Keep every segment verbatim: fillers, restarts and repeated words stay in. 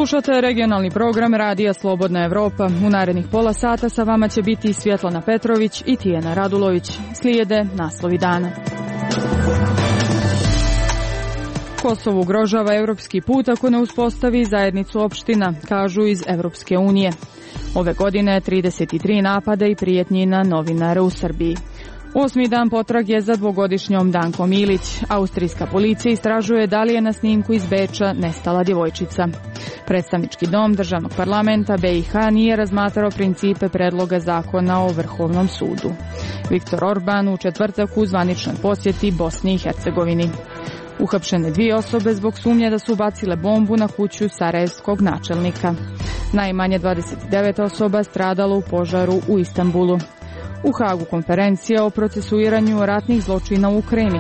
Slušate regionalni program Radija Slobodna Evropa. U narednih pola sata sa vama će biti Svjetlana Petrović i Tijena Radulović. Slijede naslovi dana. Kosovo ugrožava evropski put ako ne uspostavi zajednicu opština, kažu iz Evropske unije. Ove godine trideset tri napada i prijetnji na novinare u Srbiji. Osmi dan potrage za dvogodišnjom Dankom Ilić. Austrijska policija istražuje da li je na snimku iz Beča nestala djevojčica. Predstavnički dom državnog parlamenta B i H nije razmatrao principe predloga zakona o Vrhovnom sudu. Viktor Orban u četvrtak u zvaničnoj posjeti Bosni i Hercegovini. Uhapšene dvije osobe zbog sumnje da su bacile bombu na kuću sarajevskog načelnika. Najmanje dvadeset devet osoba stradalo u požaru u Istanbulu. U Hagu konferencija o procesuiranju ratnih zločina u Ukrajini.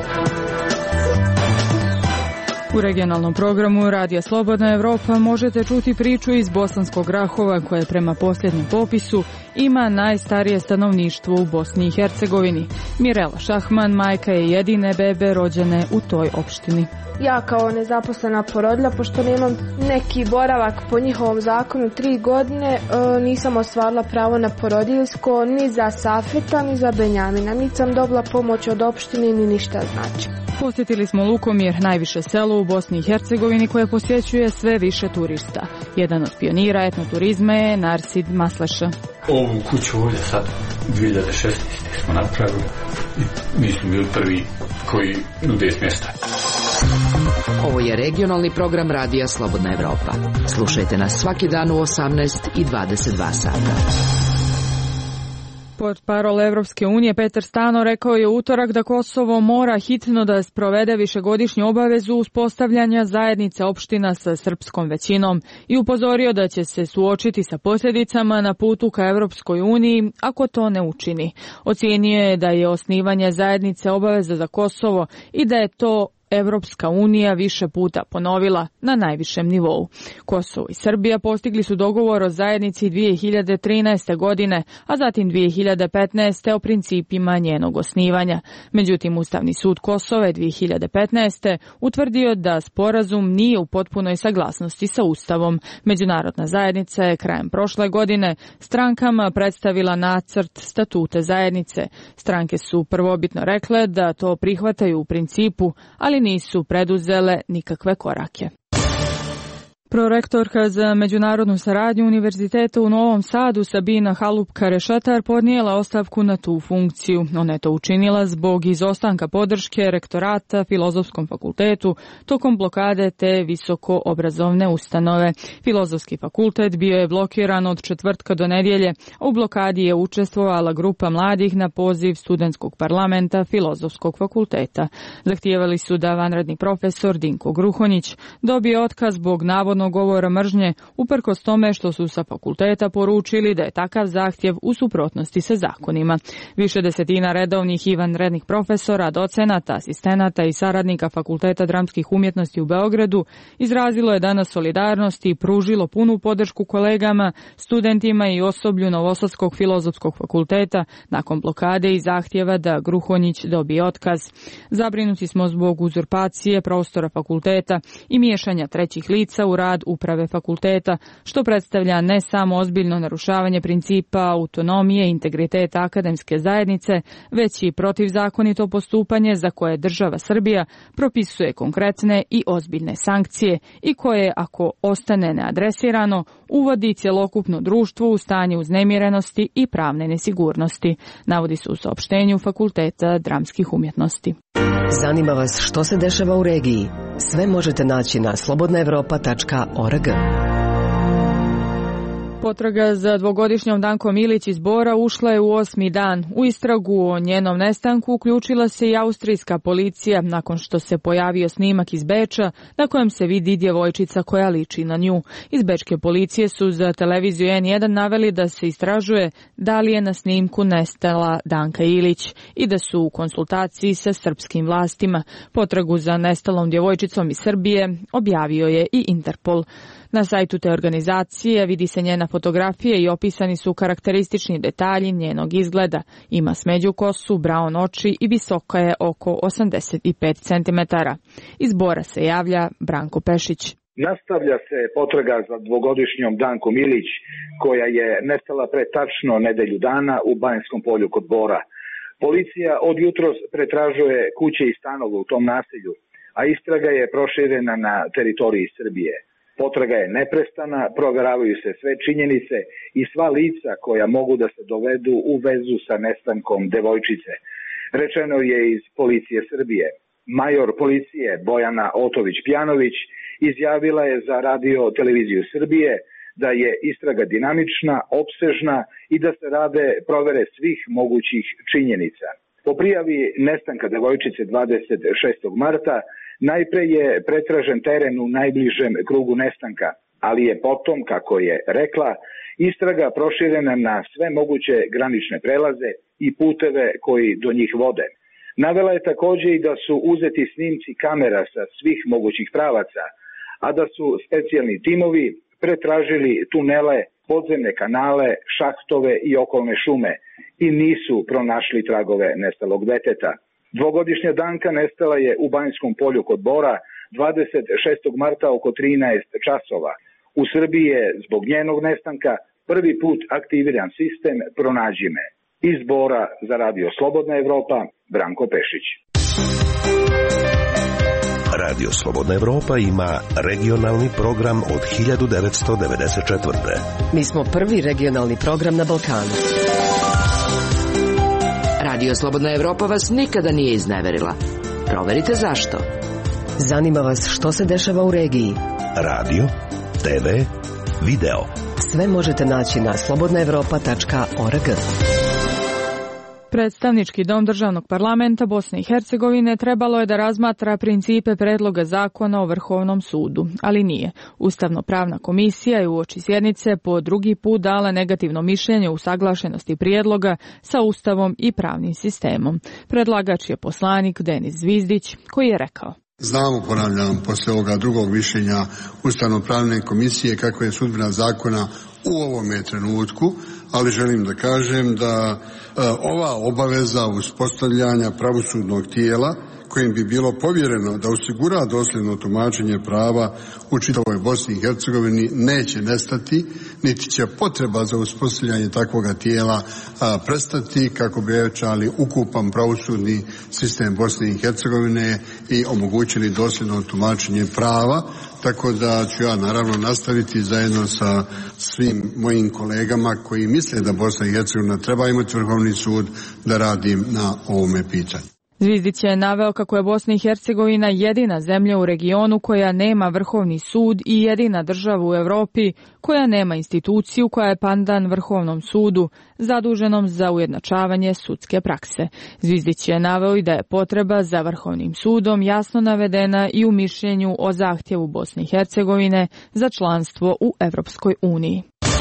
U regionalnom programu Radija Slobodna Evropa možete čuti priču iz Bosanskog Rahova koje prema posljednjem popisu ima najstarije stanovništvo u Bosni i Hercegovini. Mirela Šahman majka je jedine bebe rođene u toj opštini. Ja kao nezaposlena porodilja, pošto nemam neki boravak po njihovom zakonu tri godine, nisam ostvarila pravo na porodiljsko ni za Safeta ni za Benjamina. Niti sam dobila pomoć od opštine ni ništa znači. Posjetili smo Lukomir, najviše selo u Bosni i Hercegovini koje posjećuje sve više turista. Jedan od pionira etnoturizma je Narsid Masleša. Ovu kuću ovdje sad dvije hiljade šesnaeste. smo napravili i mi smo bili prvi koji nude smještaj. Ovo je regionalni program Radija Slobodna Evropa. Slušajte nas svaki dan u osamnaest i dvadeset dva sata. Portparol Evropske unije Petar Stano rekao je u utorak da Kosovo mora hitno da sprovede višegodišnju obavezu uspostavljanja zajednice opština sa srpskom većinom i upozorio da će se suočiti sa posljedicama na putu ka Evropskoj uniji ako to ne učini. Ocijenio je da je osnivanje zajednice obaveza za Kosovo i da je to Evropska unija više puta ponovila na najvišem nivou. Kosovo i Srbija postigli su dogovor o zajednici dvije hiljade trinaeste. godine, a zatim dvije hiljade petnaeste. o principima njenog osnivanja. Međutim, Ustavni sud Kosova je dvije hiljade petnaeste. utvrdio da sporazum nije u potpunoj saglasnosti sa Ustavom. Međunarodna zajednica je krajem prošle godine strankama predstavila nacrt statute zajednice. Stranke su prvobitno rekle da to prihvataju u principu, ali nisu preduzele nikakve korake. Prorektorka za međunarodnu saradnju Univerziteta u Novom Sadu Sabina Halupka-Rešatar podnijela ostavku na tu funkciju. Ona je to učinila zbog izostanka podrške rektorata Filozofskom fakultetu tokom blokade te visoko obrazovne ustanove. Filozofski fakultet bio je blokiran od četvrtka do nedjelje, a u blokadi je učestvovala grupa mladih na poziv studentskog parlamenta Filozofskog fakulteta. Zahtijevali su da vanredni profesor Dinko Gruhonjić dobije otkaz zbog navodnog govora mržnje, uprkos tome što su sa fakulteta poručili da je takav zahtjev u suprotnosti sa zakonima. Više desetina redovnih i vanrednih profesora, docenata, asistenata i saradnika Fakulteta dramskih umjetnosti u Beogradu izrazilo je danas solidarnost i pružilo punu podršku kolegama, studentima i osoblju Novosadskog filozofskog fakulteta nakon blokade i zahtjeva da Gruhonjić dobije otkaz. Zabrinuti smo zbog uzurpacije prostora fakulteta i miješanja trećih lica u rad uprave fakulteta, što predstavlja ne samo ozbiljno narušavanje principa autonomije i integriteta akademske zajednice, već i protivzakonito postupanje za koje država Srbija propisuje konkretne i ozbiljne sankcije i koje, ako ostane neadresirano, uvodi cjelokupno društvo u stanje uznemirenosti i pravne nesigurnosti, navodi se u saopštenju Fakulteta dramskih umjetnosti. Zanima vas što se dešava u regiji? Sve možete naći na slobodna evropa tačka org. Potraga za dvogodišnjom Dankom Ilić iz Bora ušla je u osmi dan. U istragu o njenom nestanku uključila se i austrijska policija nakon što se pojavio snimak iz Beča na kojem se vidi djevojčica koja liči na nju. Iz bečke policije su za televiziju en jedan naveli da se istražuje da li je na snimku nestala Danka Ilić i da su u konsultaciji sa srpskim vlastima. Potragu za nestalom djevojčicom iz Srbije objavio je i Interpol. Na sajtu te organizacije vidi se njena fotografija i opisani su karakteristični detalji njenog izgleda. Ima smeđu kosu, braon oči i visoka je oko osamdeset pet centimetara. Iz Bora se javlja Branko Pešić. Nastavlja se potraga za dvogodišnjom Dankom Milić, koja je nestala pre tačno nedelju dana u Banjskom polju kod Bora. Policija od jutros pretražuje kuće i stanove u tom naselju, a istraga je proširena na teritoriji Srbije. Potraga je neprestana, proveravaju se sve činjenice i sva lica koja mogu da se dovedu u vezu sa nestankom devojčice. Rečeno je iz Policije Srbije. Major policije Bojana Otović-Pjanović izjavila je za Radio televiziju Srbije da je istraga dinamična, opsežna i da se rade provere svih mogućih činjenica. Po prijavi nestanka devojčice dvadeset šestog marta najpre je pretražen teren u najbližem krugu nestanka, ali je potom, kako je rekla, istraga proširena na sve moguće granične prelaze i puteve koji do njih vode. Navela je takođe i da su uzeti snimci kamera sa svih mogućih pravaca, a da su specijalni timovi pretražili tunele, podzemne kanale, šahtove i okolne šume i nisu pronašli tragove nestalog deteta. Dvogodišnja Danka nestala je u Banjskom polju kod Bora dvadeset šestog marta oko trinaest časova. U Srbiji je zbog njenog nestanka prvi put aktiviran sistem Pronađi me. Iz Bora za Radio Slobodna Evropa, Branko Pešić. Radio Slobodna Evropa ima regionalni program od hiljadu devetsto devedeset četvrte. Mi smo prvi regionalni program na Balkanu. Radio Slobodna Evropa vas nikada nije izneverila. Proverite zašto. Zanima vas što se dešava u regiji. Radio, te ve, video. Sve možete naći na slobodna evropa tačka org. Predstavnički dom Državnog parlamenta Bosne i Hercegovine trebalo je da razmatra principe predloga zakona o Vrhovnom sudu, ali nije. Ustavno-pravna komisija je uoči sjednice po drugi put dala negativno mišljenje o usaglašenosti prijedloga sa Ustavom i pravnim sistemom. Predlagač je poslanik Denis Zvizdić, koji je rekao: Znamo, ponavljam, posle ovoga drugog mišljenja Ustavno-pravne komisije kako je sudbina zakona u ovome trenutku, ali želim da kažem da e, ova obaveza uspostavljanja pravosudnog tijela kojim bi bilo povjereno da osigura dosljedno tumačenje prava u čitavoj Bosni i Hercegovini neće nestati, niti će potreba za uspostavljanje takvoga tijela a, prestati kako bi ojačali ukupan pravosudni sistem Bosne i Hercegovine i omogućili dosljedno tumačenje prava. Tako da ću ja naravno nastaviti zajedno sa svim mojim kolegama koji misle da Bosna i Hercegovina treba imati Vrhovni sud da radim na ovome pitanju. Zvizdić je naveo kako je Bosna i Hercegovina jedina zemlja u regionu koja nema Vrhovni sud i jedina država u Evropi koja nema instituciju koja je pandan Vrhovnom sudu zaduženom za ujednačavanje sudske prakse. Zvizdić je naveo i da je potreba za Vrhovnim sudom jasno navedena i u mišljenju o zahtjevu Bosne i Hercegovine za članstvo u Evropskoj uniji.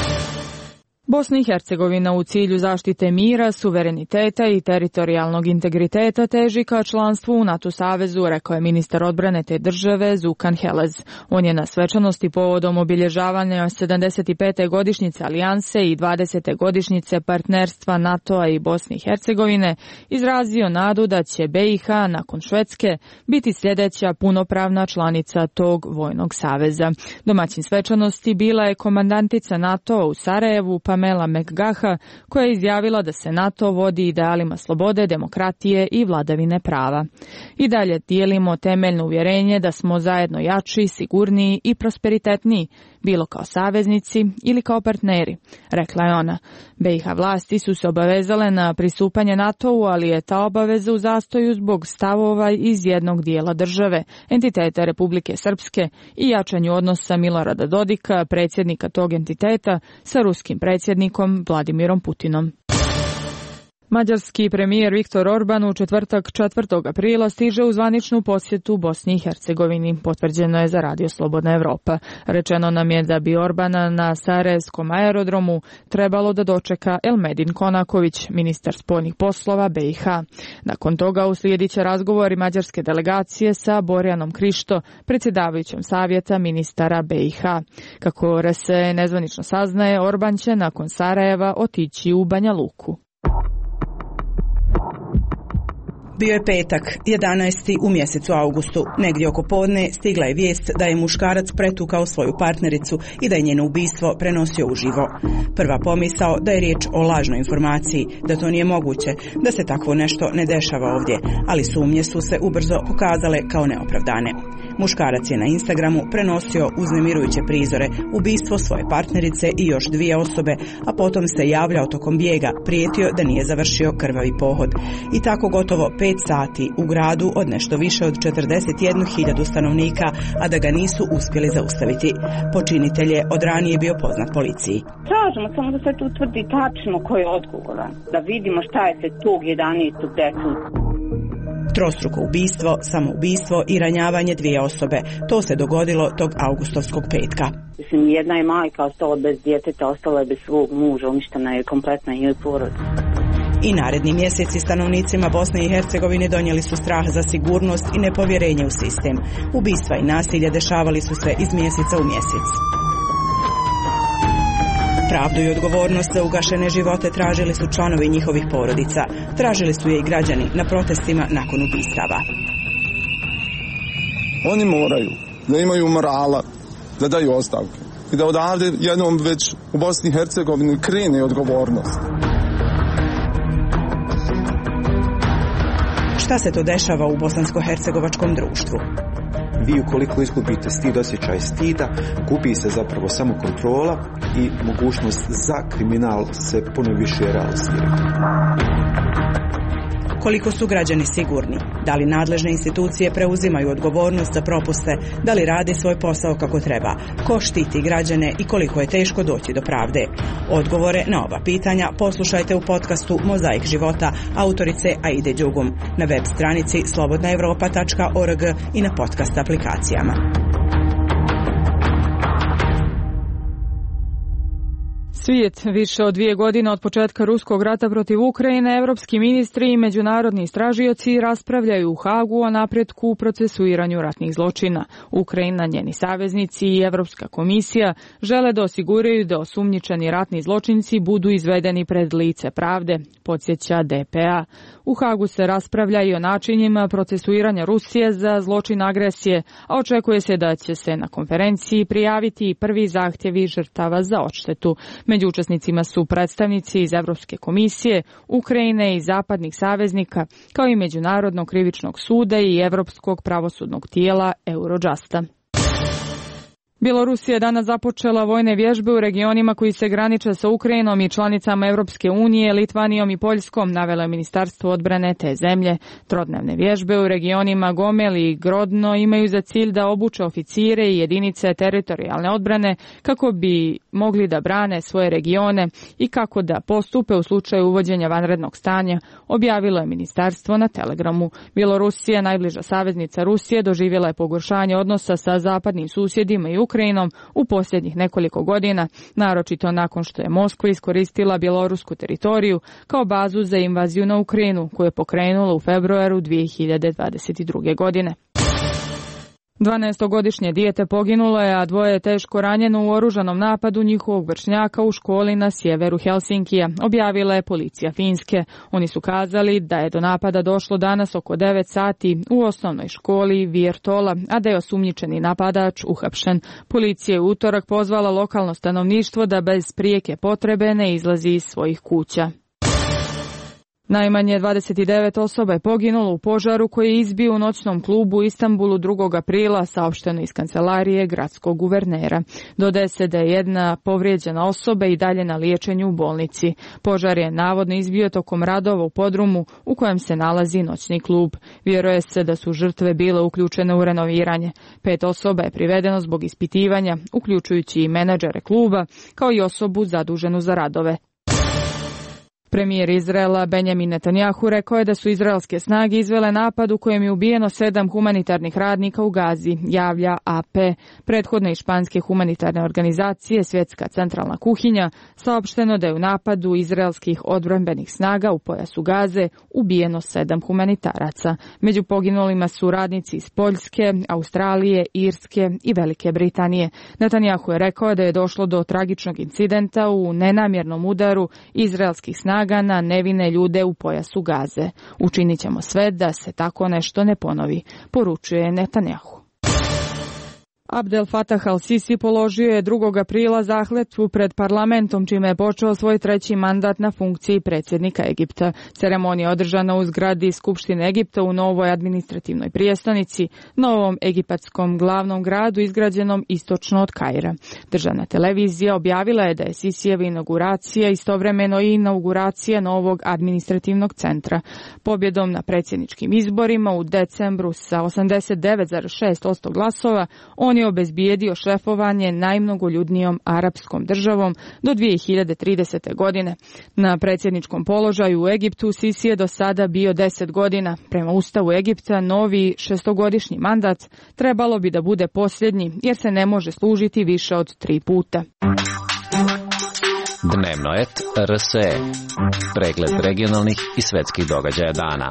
Bosna i Hercegovina u cilju zaštite mira, suvereniteta i teritorijalnog integriteta teži ka članstvu u NATO savezu, rekao je ministar odbrane te države Zukan Helez. On je na svečanosti povodom obilježavanja sedamdeset pete godišnjice alijanse i dvadesete godišnjice partnerstva NATO-a i Bosne i Hercegovine izrazio nadu da će B i H nakon Švedske biti sljedeća punopravna članica tog vojnog saveza. Domaćin svečanosti bila je komandantica NATO-a u Sarajevu, Pamela McGaha, koja je izjavila da se NATO vodi idealima slobode, demokratije i vladavine prava. I dalje dijelimo temeljno uvjerenje da smo zajedno jači, sigurniji i prosperitetniji, bilo kao saveznici ili kao partneri, rekla je ona. B i H vlasti su se obavezale na pristupanje NATO-u, ali je ta obaveza u zastoju zbog stavova iz jednog dijela države, entiteta Republike Srpske i jačanju odnosa Milorada Dodika, predsjednika tog entiteta, sa ruskim predsjednikom Vladimirom Putinom. Mađarski premijer Viktor Orban u četvrtak četvrtog aprila stiže u zvaničnu posjetu Bosni i Hercegovini, potvrđeno je za Radio Slobodna Evropa. Rečeno nam je da bi Orbana na Sarajevskom aerodromu trebalo da dočeka Elmedin Konaković, ministar spoljnih poslova B i H. Nakon toga uslijedit će razgovori mađarske delegacije sa Borjanom Krišto, predsjedavajućom savjeta ministara B i H. Kako se nezvanično saznaje, Orban će nakon Sarajeva otići u Banja Luku. Bio je petak, jedanaesti u mjesecu augustu. Negdje oko podne stigla je vijest da je muškarac pretukao svoju partnericu i da je njeno ubistvo prenosio uživo. Prva pomisao da je riječ o lažnoj informaciji, da to nije moguće, da se takvo nešto ne dešava ovdje, ali sumnje su se ubrzo pokazale kao neopravdane. Muškarac je na Instagramu prenosio uznemirujuće prizore, ubistvo svoje partnerice i još dvije osobe, a potom se javljao tokom bijega, prijetio da nije završio krvavi pohod. I tako gotovo pet sati u gradu od nešto više od četrdeset jednu hiljadu stanovnika, a da ga nisu uspjeli zaustaviti. Počinitelj je od ranije bio poznat policiji. Tražimo samo da se tu utvrdi tačno ko je odgovoran, da vidimo šta je se tog jedanaestog desilo. Trostruko ubistvo, samoubistvo i ranjavanje dvije osobe. To se dogodilo tog augustovskog petka. Mislim, jedna je majka ostala bez djeteta, ostala je bez svog muža, uništena je kompletna njoj porodica. I naredni mjeseci stanovnicima Bosne i Hercegovine donijeli su strah za sigurnost i nepovjerenje u sistem. Ubistva i nasilje dešavali su se iz mjeseca u mjesec. Pravdu i odgovornost za ugašene živote tražili su članovi njihovih porodica. Tražili su je i građani na protestima nakon ubistava. Oni moraju da imaju morala, da daju ostavke i da odavde jednom već u Bosni i Hercegovini krene odgovornost. Šta se to dešava u bosansko-hercegovačkom društvu? Vi ukoliko izgubite stid, osjećaj stida, gubi se zapravo samo kontrola i mogućnost za kriminal se puno više realizira. Koliko su građani sigurni? Da li nadležne institucije preuzimaju odgovornost za propuste? Da li rade svoj posao kako treba? Ko štiti građane i koliko je teško doći do pravde? Odgovore na ova pitanja poslušajte u podcastu Mozaik života autorice Aide Đugum na web stranici slobodna evropa tačka org i na podcast aplikacijama. Svijet, više od dvije godine od početka ruskog rata protiv Ukrajine, evropski ministri i međunarodni istražioci raspravljaju u Hagu o napretku u procesuiranju ratnih zločina. Ukrajina, njeni saveznici i Evropska komisija žele da osiguraju da osumnjičeni ratni zločinci budu izvedeni pred lice pravde, podsjeća D P A. U Hagu se raspravlja i o načinima procesuiranja Rusije za zločin agresije, a očekuje se da će se na konferenciji prijaviti i prvi zahtjevi žrtava za odštetu. Među učesnicima su predstavnici iz Evropske komisije, Ukrajine i zapadnih saveznika, kao i Međunarodnog krivičnog suda i Evropskog pravosudnog tijela Eurojusta. Bjelorusija je danas započela vojne vježbe u regionima koji se graniče sa Ukrajinom i članicama Europske unije, Litvanijom i Poljskom, navelo je Ministarstvo odbrane te zemlje. Trodnevne vježbe u regionima Gomel i Grodno imaju za cilj da obuče oficire i jedinice teritorijalne odbrane kako bi mogli da brane svoje regione i kako da postupe u slučaju uvođenja vanrednog stanja, objavilo je ministarstvo na Telegramu. Bjelorusija, najbliža saveznica Rusije, doživjela je pogoršanje odnosa sa zapadnim susjedima i Ukrajinom u posljednjih nekoliko godina, naročito nakon što je Moskva iskoristila bjelorusku teritoriju kao bazu za invaziju na Ukrajinu, koju je pokrenula u februaru dvije hiljade dvadeset druge. godine. dvanaestogodišnje dijete poginulo je, a dvoje je teško ranjeno u oružanom napadu njihovog vršnjaka u školi na sjeveru Helsinkija, objavila je policija Finske. Oni su kazali da je do napada došlo danas oko devet sati u osnovnoj školi Virtola, a da je osumnjičeni napadač uhapšen. Policija je u utorak pozvala lokalno stanovništvo da bez prijeke potrebe ne izlazi iz svojih kuća. Najmanje dvadeset devet osoba je poginulo u požaru koji je izbio u noćnom klubu u Istanbulu drugog aprila, saopšteno iz kancelarije gradskog guvernera. Dodaje se da je jedna povrijeđena osoba i dalje na liječenju u bolnici. Požar je navodno izbio tokom radova u podrumu u kojem se nalazi noćni klub. Vjeruje se da su žrtve bile uključene u renoviranje. Pet osoba je privedeno zbog ispitivanja, uključujući i menadžere kluba, kao i osobu zaduženu za radove. Premijer Izraela Benjamin Netanjahu rekao je da su izraelske snage izvele napad u kojem je ubijeno sedam humanitarnih radnika u Gazi, javlja A P. Prethodne i španske humanitarne organizacije Svjetska centralna kuhinja saopšteno da je u napadu izraelskih odbrambenih snaga u pojasu Gaze ubijeno sedam humanitaraca. Među poginulima su radnici iz Poljske, Australije, Irske i Velike Britanije. Netanjahu je rekao da je došlo do tragičnog incidenta u nenamjernom udaru izraelskih snaga snaga na nevine ljude u pojasu Gaze. Učinit ćemo sve da se tako nešto ne ponovi, poručuje Netanjahu. Abdel Fattah al-Sisi položio je drugog aprila zakletvu pred parlamentom, čime je počeo svoj treći mandat na funkciji predsjednika Egipta. Ceremonija održana u zgradi Skupštine Egipta u novoj administrativnoj prijestolnici, novom egipatskom glavnom gradu izgrađenom istočno od Kaira. Državna televizija objavila je da je Sisijeva inauguracija istovremeno i inauguracija novog administrativnog centra. Pobjedom na predsjedničkim izborima u decembru sa osamdeset devet zarez šest posto glasova, on je obezbijedio šefovanje najmnogoljudnijom arapskom državom do dvije hiljade tridesete. godine. Na predsjedničkom položaju u Egiptu Sisi je do sada bio deset godina. Prema Ustavu Egipta novi šestogodišnji mandat trebalo bi da bude posljednji, jer se ne može služiti više od tri puta. Dnevno et R S E. Pregled regionalnih i svetskih događaja dana.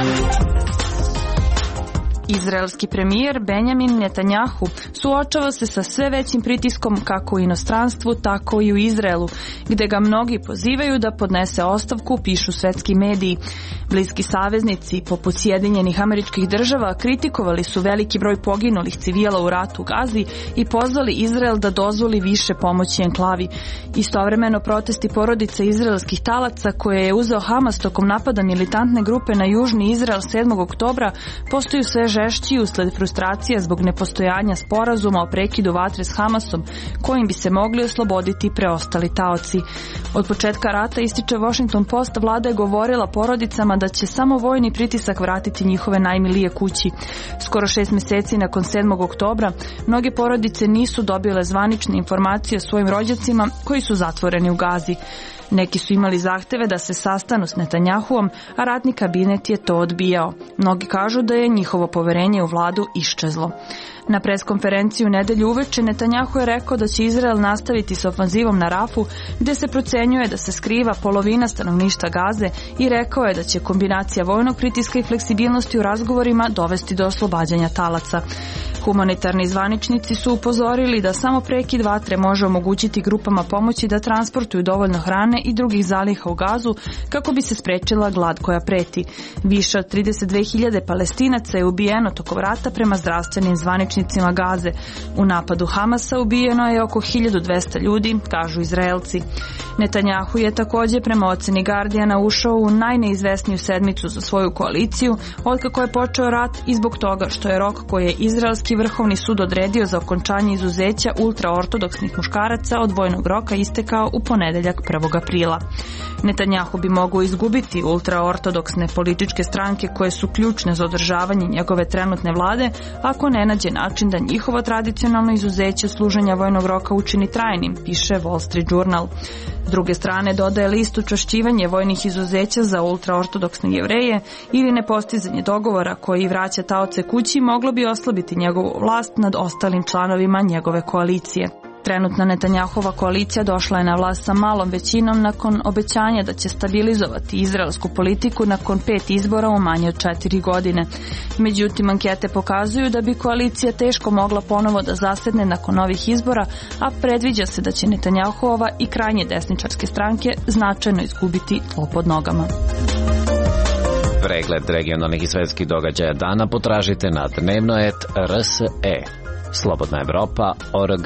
Izraelski premijer Benjamin Netanjahu suočava se sa sve većim pritiskom kako u inostranstvu, tako i u Izraelu, gde ga mnogi pozivaju da podnese ostavku, pišu svetski mediji. Bliski saveznici, poput Sjedinjenih Američkih Država, kritikovali su veliki broj poginulih civila u ratu u Gazi i pozvali Izrael da dozvoli više pomoći enklavi. Istovremeno protesti porodice izraelskih talaca koje je uzeo Hamas tokom napada militantne grupe na južni Izrael sedmog oktobra postaju sve žešći usled frustracija zbog nepostojanja sporazuma o prekidu vatre s Hamasom, kojim bi se mogli osloboditi preostali taoci. Od početka rata, ističe Washington Post, vlada je govorila porodicama da će samo vojni pritisak vratiti njihove najmilije kući. Skoro šest mjeseci nakon sedmog oktobra, mnoge porodice nisu dobile zvanične informacije o svojim rođacima koji su zatvoreni u Gazi. Neki su imali zahteve da se sastanu s Netanjahuom, a ratni kabinet je to odbijao. Mnogi kažu da je njihovo poverenje u vladu iščezlo. Na preskonferenciju nedelju uveče Netanjahu je rekao da će Izrael nastaviti s ofanzivom na Rafu, gde se procenjuje da se skriva polovina stanovništva Gaze, i rekao je da će kombinacija vojnog pritiska i fleksibilnosti u razgovorima dovesti do oslobađanja talaca. Humanitarni zvaničnici su upozorili da samo prekid vatre može omogućiti grupama pomoći da transportuju dovoljno hrane i drugih zaliha u Gazu kako bi se sprečila glad koja preti. Više od trideset dve hiljade Palestinaca je ubijeno tokom rata prema zdravstvenim zvaničnicima Gaze. U napadu Hamasa ubijeno je oko hiljadu dvesta ljudi, kažu Izraelci. Netanjahu je također prema oceni Guardiana ušao u najneizvesniju sedmicu za svoju koaliciju otkako je počeo rat i zbog toga što je rok koji je Izraelski Vrhovni sud odredio za okončanje izuzeća ultraortodoksnih muškaraca od vojnog roka istekao u ponedeljak prvog aprila. Netanjahu bi mogao izgubiti ultraortodoksne političke stranke koje su ključne za održavanje njegove trenutne vlade ako ne nađe način da njihovo tradicionalno izuzeće služenja vojnog roka učini trajnim, piše Wall Street Journal. S druge strane, dodaje list učvršćivanje vojnih izuzeća za ultraortodoksne Jevreje ili nepostizanje dogovora koji vraća taoce kući moglo bi oslabiti njegovu vlast nad ostalim članovima njegove koalicije. Trenutna Netanjahova koalicija došla je na vlast sa malom većinom nakon obećanja da će stabilizovati izraelsku politiku nakon pet izbora u manje od četiri godine. Međutim, ankete pokazuju da bi koalicija teško mogla ponovo da zasedne nakon ovih izbora, a predviđa se da će Netanjahova i krajnje desničarske stranke značajno izgubiti tlo pod nogama. Pregled regionalnih i svetskih događaja dana potražite na dnevno et R S E. Slobodna Evropa, O R G.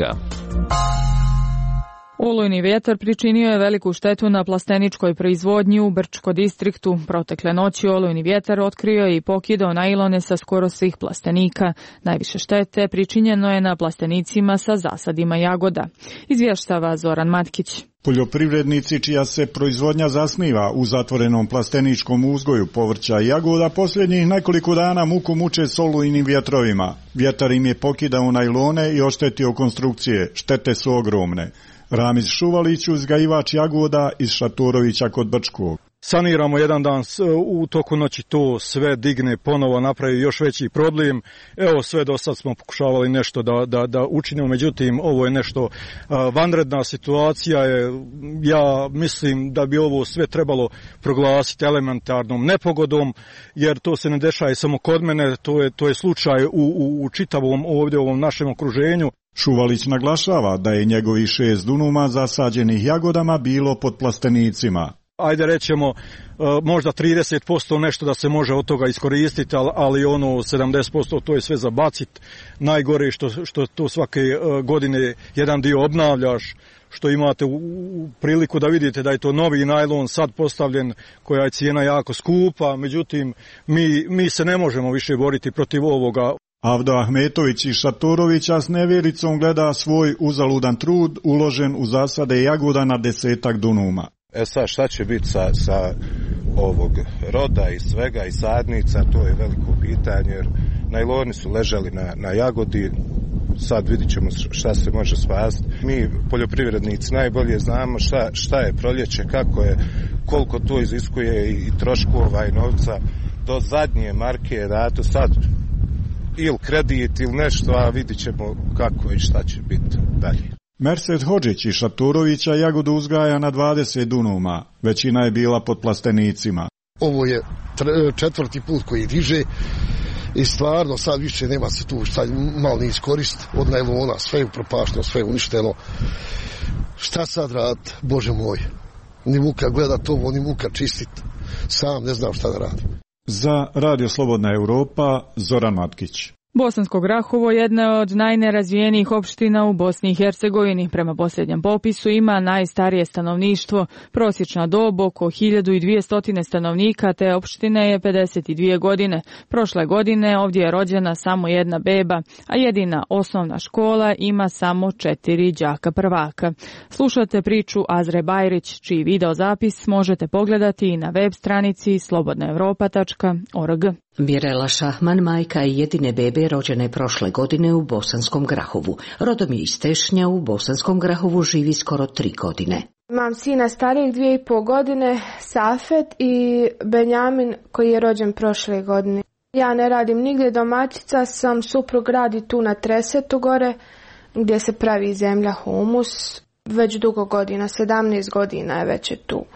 Olujni vjetar pričinio je veliku štetu na plasteničkoj proizvodnji u Brčko distriktu. Protekle noći olujni vjetar otkrio je i pokidao nailone sa skoro svih plastenika. Najviše štete pričinjeno je na plastenicima sa zasadima jagoda. Izvještava Zoran Matkić. Poljoprivrednici čija se proizvodnja zasniva u zatvorenom plasteničkom uzgoju povrća i jagoda posljednjih nekoliko dana muku muče s olujnim vjetrovima. Vjetar im je pokidao najlone i oštetio konstrukcije. Štete su ogromne. Ramiz Šuvalić, uzgajivač jagoda iz Šatorovića kod Brčkog. Saniramo jedan dan, u toku noći to sve digne, ponovo napravi još veći problem. Evo, sve do sad smo pokušavali nešto da, da, da učinimo, međutim ovo je nešto a, vanredna situacija. Je, ja mislim da bi ovo sve trebalo proglasiti elementarnom nepogodom, jer to se ne dešava samo kod mene, to je, to je slučaj u, u, u čitavom ovdje ovom našem okruženju. Šuvalić naglašava da je njegovih šest dunuma zasađenih jagodama bilo pod plastenicima. ajde rećemo možda trideset posto nešto da se može od toga iskoristiti, ali ono sedamdeset posto to je sve za bacit. Najgore što, što to svake godine jedan dio obnavljaš, što imate u, u priliku da vidite da je to novi najlon sad postavljen, koja je cijena jako skupa, međutim mi, mi se ne možemo više boriti protiv ovoga. Avdo Ahmetović iz Šatorovića s nevjericom gleda svoj uzaludan trud uložen u zasade jagoda na desetak dunuma. E sad šta će biti sa, sa ovog roda i svega i sadnica, to je veliko pitanje, jer najloni su ležali na, na jagodi, sad vidit ćemo šta se može spasiti. Mi poljoprivrednici najbolje znamo šta, šta je proljeće, kako je, koliko to iziskuje i, i troškova i novca, do zadnje marke je dato sad ili kredit ili nešto, a vidit ćemo kako i šta će biti dalje. Merced Hodžić iz Šaturovića jagodu uzgaja na dvadeset dunuma, većina je bila pod plastenicima. Ovo je četvrti put koji diže i stvarno sad više nema se tu šta malo ni iskorist od najlona, sve je upropašteno, sve je uništeno. Šta sad raditi, Bože moj, ni muka gledat ovo, ni muka čistit, sam ne znam šta da radim. Za Radio Slobodna Europa, Zoran Matkić. Bosansko Grahovo jedna je od najnerazvijenijih opština u Bosni i Hercegovini. Prema posljednjem popisu ima najstarije stanovništvo. Prosječna dob oko hiljadu dvjesto stanovnika te opštine je pedeset dvije godine. Prošle godine ovdje je rođena samo jedna beba, a jedina osnovna škola ima samo četiri đaka prvaka. Slušate priču Azre Bajrić, čiji videozapis možete pogledati i na web stranici slobodna europa tačka org. Mirela Šahman, majka je jedine bebe rođene prošle godine u Bosanskom Grahovu. Rodom je iz Tešnja, u Bosanskom Grahovu živi skoro tri godine. Imam sina starijeg dvije i pol godine, Safet, i Benjamin koji je rođen prošle godine. Ja ne radim nigdje, domaćica sam, suprug radi tu na Tresetu gore gdje se pravi zemlja humus. Već dugo godina, sedamnaest godina je već je tu.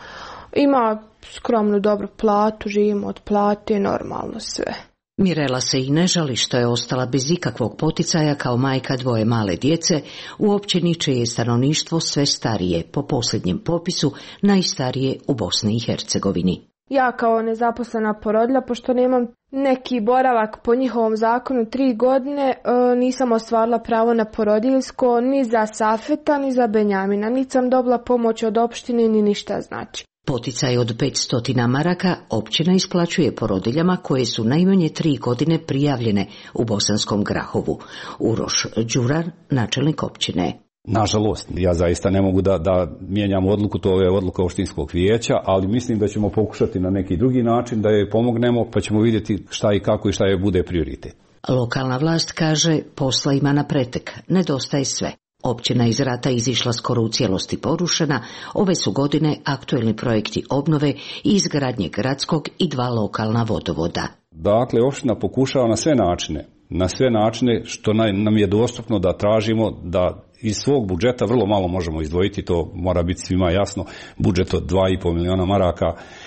Ima skromnu dobru platu, živimo od plate, normalno sve. Mirela se i ne žali što je ostala bez ikakvog poticaja kao majka dvoje male djece u općini čije je stanovništvo sve starije, po posljednjem popisu najstarije u Bosni i Hercegovini. Ja kao nezaposlena porodilja, pošto nemam neki boravak po njihovom zakonu tri godine, nisam ostvarila pravo na porodiljsko ni za Safeta ni za Benjamina, niti sam dobila pomoć od opštine ni ništa znači. Poticaj od petsto maraka općina isplaćuje porodiljama koje su najmanje tri godine prijavljene u Bosanskom Grahovu. Uroš Đurar, načelnik općine. Nažalost, ja zaista ne mogu da, da mijenjam odluku, to je odluka opštinskog vijeća, ali mislim da ćemo pokušati na neki drugi način da je pomognemo, pa ćemo vidjeti šta i kako i šta je bude prioritet. Lokalna vlast kaže posla ima na pretek, nedostaje sve. Općina iz rata izišla skoro u cijelosti porušena, ove su godine aktuelni projekti obnove i izgradnje gradskog i dva lokalna vodovoda. Dakle, opština pokušava na sve načine, na sve načine što nam je dostupno da tražimo da iz svog budžeta vrlo malo možemo izdvojiti, to mora biti svima jasno, budžet od dva i pol miliona maraka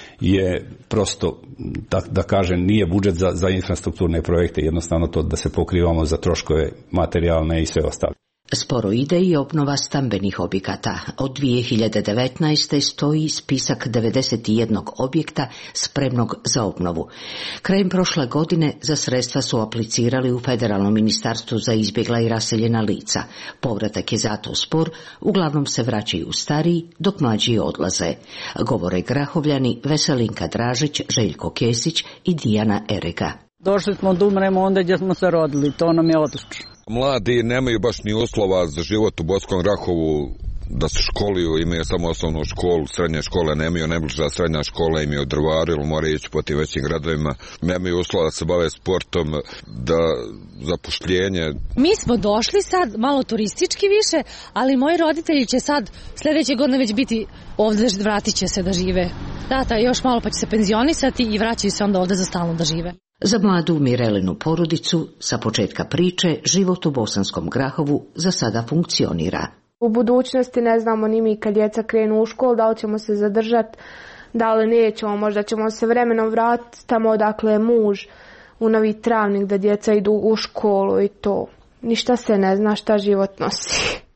je prosto, da, da kažem, nije budžet za, za infrastrukturne projekte, jednostavno to da se pokrivamo za troškove materijalne i sve ostale. Sporo ide i obnova stambenih objekata. Od dvije hiljade devetnaeste. stoji spisak devedeset jedan objekta spremnog za obnovu. Krajem prošle godine za sredstva su aplicirali u Federalno ministarstvo za izbjegla i raseljena lica. Povratak je zato spor, uglavnom se vraćaju stariji, dok mlađi odlaze. Govore Grahovljani Veselinka Dražić, Željko Kesić i Dijana Erega. Došli smo da umremo onda gdje smo se rodili, to nam je odlično. Mladi nemaju baš ni uslova za život u Bosanskom Grahovu, da se školuju, imaju samo osnovnu školu, srednje škole nemaju, najbliža srednja škola imaju u Drvaru ili moraju ići po tim većim gradovima, nemaju uslova da se bave sportom, da zapošljenje. Mi smo došli sad malo turistički više, ali moji roditelji će sad sljedeće godine već biti ovdje, vratit će se da žive. Tata još malo pa će se penzionisati i vraćaju se onda ovdje za stalno da žive. Za mladu Mirelinu porodicu, sa početka priče, život u Bosanskom Grahovu za sada funkcionira. U budućnosti ne znamo ni mi kad djeca krenu u školu, da li ćemo se zadržati, da li nećemo, možda ćemo se vremenom vratiti tamo odakle je muž, u Novi Travnik, da djeca idu u školu i to. Ništa se ne zna šta život nosi.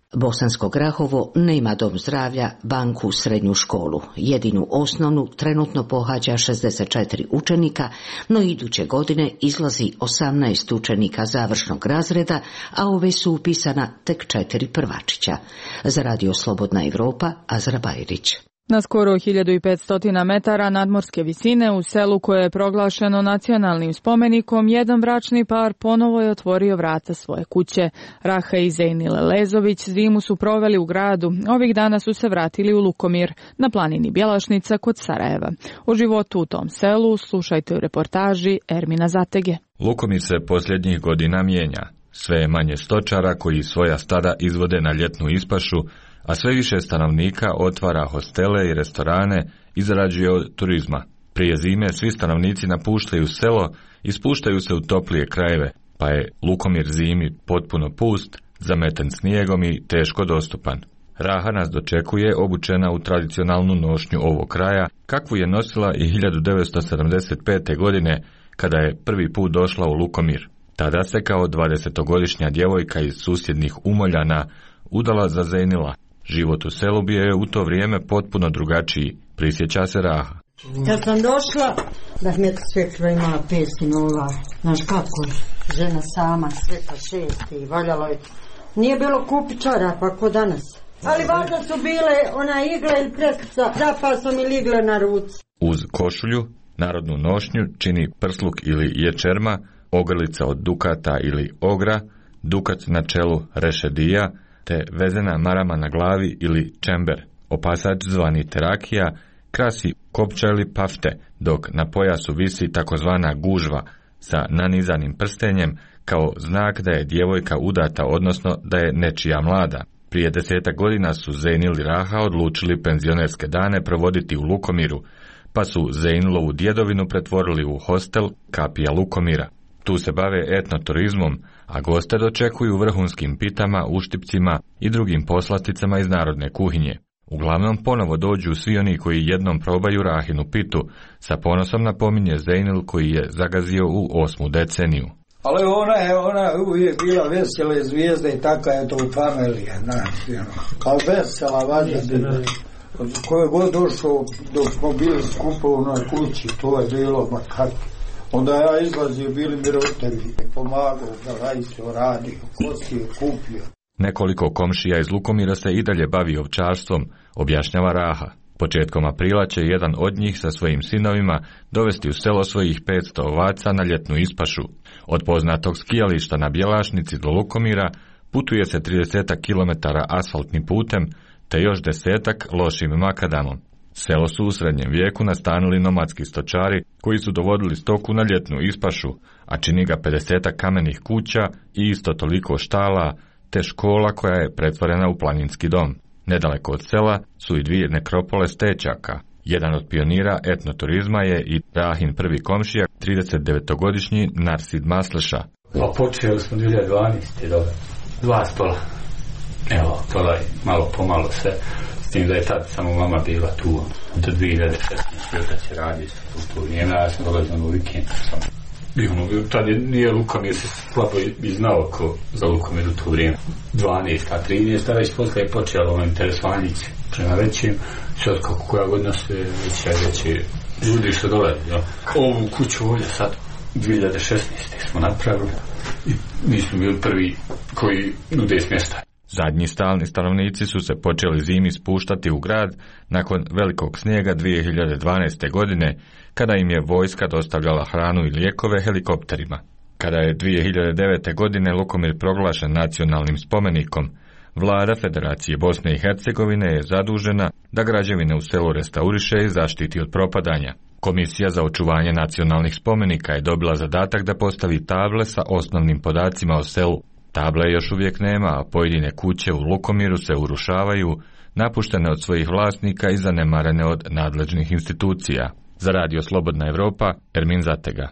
Bosansko Grahovo nema dom zdravlja, banku, srednju školu. Jedinu osnovnu trenutno pohađa šezdeset četiri učenika, no iduće godine izlazi osamnaest učenika završnog razreda, a ove su upisana tek četiri prvačića. Za Radio Slobodna Evropa, Azra Bajrić. Na skoro hiljadu petsto metara nadmorske visine u selu koje je proglašeno nacionalnim spomenikom, jedan bračni par ponovo je otvorio vrata svoje kuće. Raha i Zejnile Lezović zimu su proveli u gradu. Ovih dana su se vratili u Lukomir, na planini Bjelašnica kod Sarajeva. O životu u tom selu slušajte u reportaži Ermina Zatege. Lukomir se posljednjih godina mijenja. Sve je manje stočara koji svoja stada izvode na ljetnu ispašu, a sve više stanovnika otvara hostele i restorane i zarađuje od turizma. Prije zime svi stanovnici napuštaju selo i spuštaju se u toplije krajeve, pa je Lukomir zimi potpuno pust, zameten snijegom i teško dostupan. Raha nas dočekuje obučena u tradicionalnu nošnju ovog kraja, kakvu je nosila i hiljadu devetsto sedamdeset pete. godine, kada je prvi put došla u Lukomir. Tada se kao dvadesetogodišnja djevojka iz susjednih Umoljana udala za Zejnila. Život u selu bio je u to vrijeme potpuno drugačiji, prisjeća se Raha. Kad sam došla, Rahmet svekra imala pet sinova, znaš kako je, žena sama, sve pa šest i valjalo je. Nije bilo kupi čarapa ko danas, ali valjda su bile ona igla ili prekrca, zapasom ili igle na ruci. Uz košulju, narodnu nošnju čini prsluk ili ječerma, ogrlica od dukata ili ogra, dukat na čelu rešedija, te vezena marama na glavi ili čember. Opasač zvani terakija krasi kopča ili pafte, dok na pojasu visi takozvana gužva sa nanizanim prstenjem kao znak da je djevojka udata, odnosno da je nečija mlada. Prije desetak godina su Zejnil i Raha odlučili penzionerske dane provoditi u Lukomiru, pa su Zejnilovu djedovinu pretvorili u hostel Kapija Lukomira. Tu se bave etnoturizmom, a goste dočekuju vrhunskim pitama, uštipcima i drugim poslasticama iz narodne kuhinje. Uglavnom ponovo dođu svi oni koji jednom probaju Rahinu pitu, sa ponosom napominje Zejnil koji je zagazio u osmu deceniju. Ali ona je, ona je uvijek bila vesele zvijezde i taka je to u familije, znači, kao vesela vađa. Ko je god došao dok smo bili skupo u onoj kući, to je bilo makako. Onda ja izlazio, bili mi roditelji, pomagao, galajsio, radio, kosio, kupio. Nekoliko komšija iz Lukomira se i dalje bavi ovčarstvom, objašnjava Raha. Početkom aprila će jedan od njih sa svojim sinovima dovesti u selo svojih petsto ovaca na ljetnu ispašu. Od poznatog skijališta na Bjelašnici do Lukomira putuje se trideset kilometara asfaltnim putem, te još desetak lošim makadamom. Selo su u srednjem vijeku nastanili nomadski stočari koji su dovodili stoku na ljetnu ispašu, a čini ga pedeset kamenih kuća i isto toliko štala, te škola koja je pretvorena u planinski dom. Nedaleko od sela su i dvije nekropole stečaka. Jedan od pionira etnoturizma je i Rahin prvi komšija, tridesetdevetogodišnji Narsid Masleša. Pa počeli smo dvije hiljade dvanaeste. do dva stola. Evo, to je malo pomalo sve. S tim da je tad samo mama bila tu do dvije hiljade šesnaeste. Otac će raditi u to vrijeme, ja sam dolazio u vikend. Tad je, nije Lukomir se slabo i znao ko za Lukomir u to vrijeme. dvanaesta, trinaesta, već posle je počelo ono interesovanje prema većim. Sad kako koja godina sve veće, veće ljudi što dolazi. Ja. Ovu kuću ovdje sad dvije hiljade šesnaeste. smo napravili i mi smo bili prvi koji nude smještaj. Zadnji stalni stanovnici su se počeli zimi spuštati u grad nakon velikog snijega dvije hiljade dvanaeste. godine, kada im je vojska dostavljala hranu i lijekove helikopterima. Kada je dvije hiljade devete. godine Lukomir proglašen nacionalnim spomenikom, vlada Federacije Bosne i Hercegovine je zadužena da građevine u selu restauriše i zaštiti od propadanja. Komisija za očuvanje nacionalnih spomenika je dobila zadatak da postavi table sa osnovnim podacima o selu. Table još uvijek nema, a pojedine kuće u Lukomiru se urušavaju, napuštene od svojih vlasnika i zanemarene od nadležnih institucija. Za Radio Slobodna Evropa, Ermin Zatega.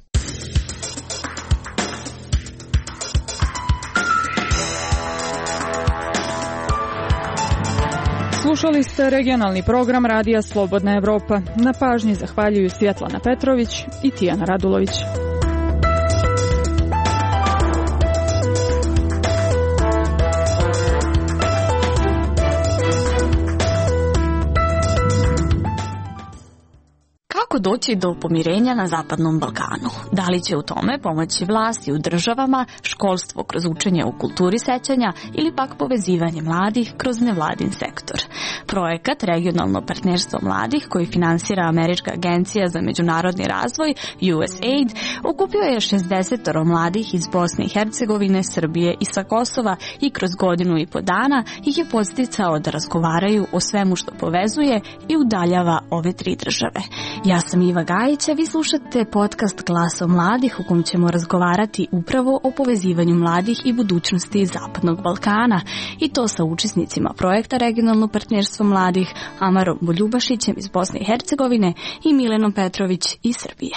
Slušali ste regionalni program Radija Slobodna Evropa. Na pažnji zahvaljuju Svjetlana Petrović i Tijana Radulović. Kako doći do pomirenja na Zapadnom Balkanu? Da li će u tome pomoći vlasti u državama, školstvo kroz učenje o kulturi sećanja ili pak povezivanje mladih kroz nevladin sektor? Projekat Regionalno partnerstvo mladih, koji finansira Američka agencija za međunarodni razvoj U S A I D, okupio je šezdeset mladih iz Bosne i Hercegovine, Srbije i sa Kosova i kroz godinu i po dana ih je podsticao da razgovaraju o svemu što povezuje i udaljava ove tri države. Ja sam Iva Gajić, a vi slušate podcast Glasom mladih, u kom ćemo razgovarati upravo o povezivanju mladih i budućnosti Zapadnog Balkana, i to sa učesnicima projekta Regionalno partnerstvo mladih, Amarom Boljubašićem iz Bosne i Hercegovine i Milenom Petrović iz Srbije.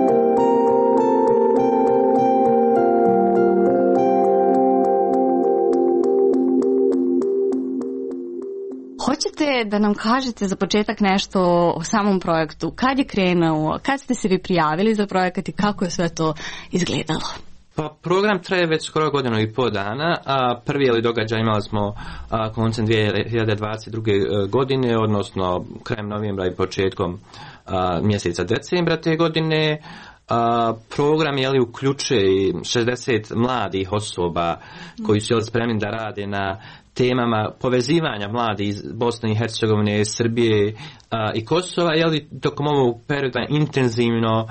Hoćete da nam kažete za početak nešto o samom projektu? Kad je krenuo? Kad ste se vi prijavili za projekat i kako je sve to izgledalo? Pa program traje već skoro godinu i pol dana, a prvi je li događaj imali smo a, koncem dvije hiljade dvadeset druge godine, odnosno krajem novembra i početkom a, mjeseca decembra te godine. A, program je li uključuje šezdeset mladih osoba koji su jeli spremni da rade na temama povezivanja mladih iz Bosne i Hercegovine, Srbije a, i Kosova, je li tokom ovog perioda intenzivno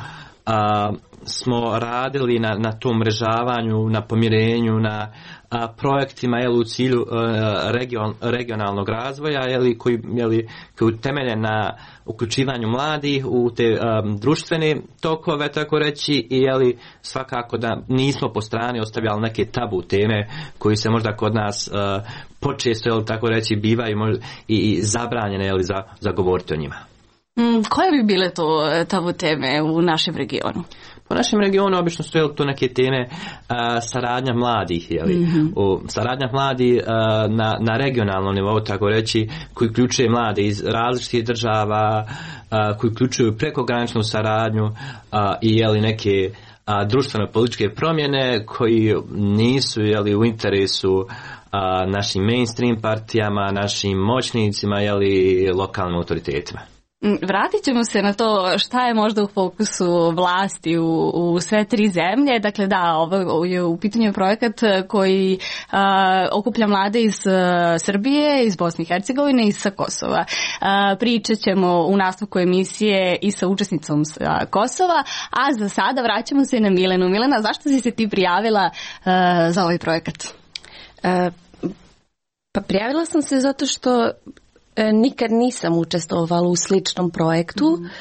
a, smo radili na, na tom mrežavanju, na pomirenju, na a, projektima je li u cilju a, region, regionalnog razvoja, je li koji je li koji utemeljen na uključivanju mladih u te a, društvene tokove, tako reći, i je li svakako da nismo po strani ostavljali neke tabu teme koji se možda kod nas a, počesto, je li tako reći, bivaju možda i, i zabranjene, je li za, za govoriti o njima. Mm, koje bi bile to tabu teme u našem regionu? U našem regionu obično su to neke teme a, saradnja mladih, jeli? Mm-hmm. O, saradnja mladih a, na, na regionalnom nivou, tako reći, koji uključuje mlade iz različitih država, a, koji uključuju prekograničnu saradnju a, i jeli, neke a, društveno-političke promjene koji nisu, jeli, u interesu a, našim mainstream partijama, našim moćnicima, jeli, lokalnim autoritetima. Vratit ćemo se na to šta je možda u fokusu vlasti u, u sve tri zemlje. Dakle, da, ovo je u pitanju projekat koji a, okuplja mlade iz a, Srbije, iz Bosne i Hercegovine i sa Kosova. A, pričat ćemo u nastavku emisije i sa učesnicom sa Kosova, a za sada vraćamo se na Milenu. Milena, zašto si se ti prijavila a, za ovaj projekat? A, pa prijavila sam se zato što nikad nisam učestvovala u sličnom projektu mm.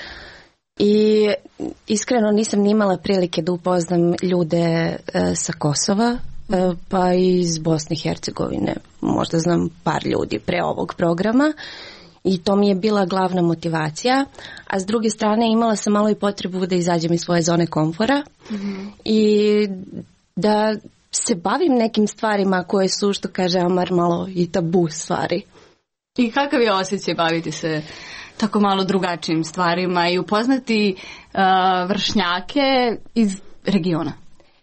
i iskreno nisam ni imala prilike da upoznam ljude e, sa Kosova, e, pa i iz Bosne i Hercegovine. Možda znam par ljudi pre ovog programa i to mi je bila glavna motivacija, a s druge strane imala sam malo i potrebu da izađem iz svoje zone komfora mm. i da se bavim nekim stvarima koje su, što kaže Amar, malo i tabu stvari. I kakav je osjećaj baviti se tako malo drugačijim stvarima i upoznati uh, vršnjake iz regiona?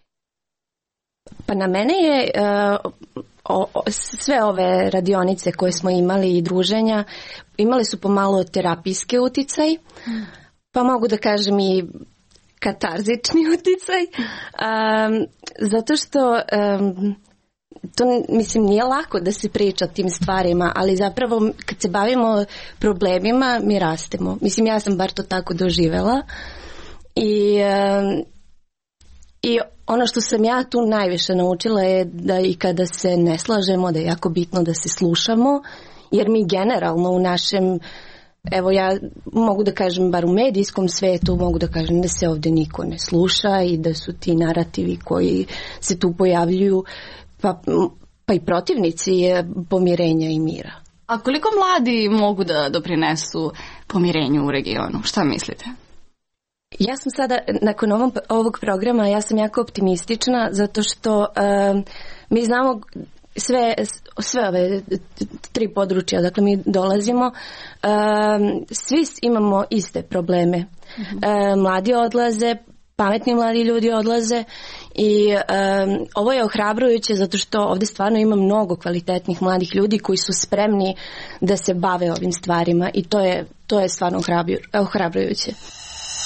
Pa na mene je uh, o, o, sve ove radionice koje smo imali i druženja imali su pomalo terapijski uticaj, hmm. pa mogu da kažem i katarzični uticaj, um, zato što um, to, mislim, nije lako da se priča o tim stvarima, ali zapravo kad se bavimo problemima mi rastemo. Mislim, ja sam bar to tako doživela i, um, i ono što sam ja tu najviše naučila je da i kada se ne slažemo, da je jako bitno da se slušamo, jer mi generalno u našem, evo ja mogu da kažem bar u medijskom svetu, mogu da kažem da se ovdje niko ne sluša i da su ti narativi koji se tu pojavljuju Pa, pa i protivnici pomirenja i mira. A koliko mladi mogu da doprinesu pomirenju u regionu? Šta mislite? Ja sam sada, nakon ovog, ovog programa, ja sam jako optimistična zato što um, mi znamo sve, sve ove tri područja, dakle mi dolazimo, um, svi imamo iste probleme. Mm-hmm. Um, mladi odlaze, pametni mladi ljudi odlaze i um, ovo je ohrabrujuće zato što ovdje stvarno ima mnogo kvalitetnih mladih ljudi koji su spremni da se bave ovim stvarima i to je, to je stvarno ohrabrujuće.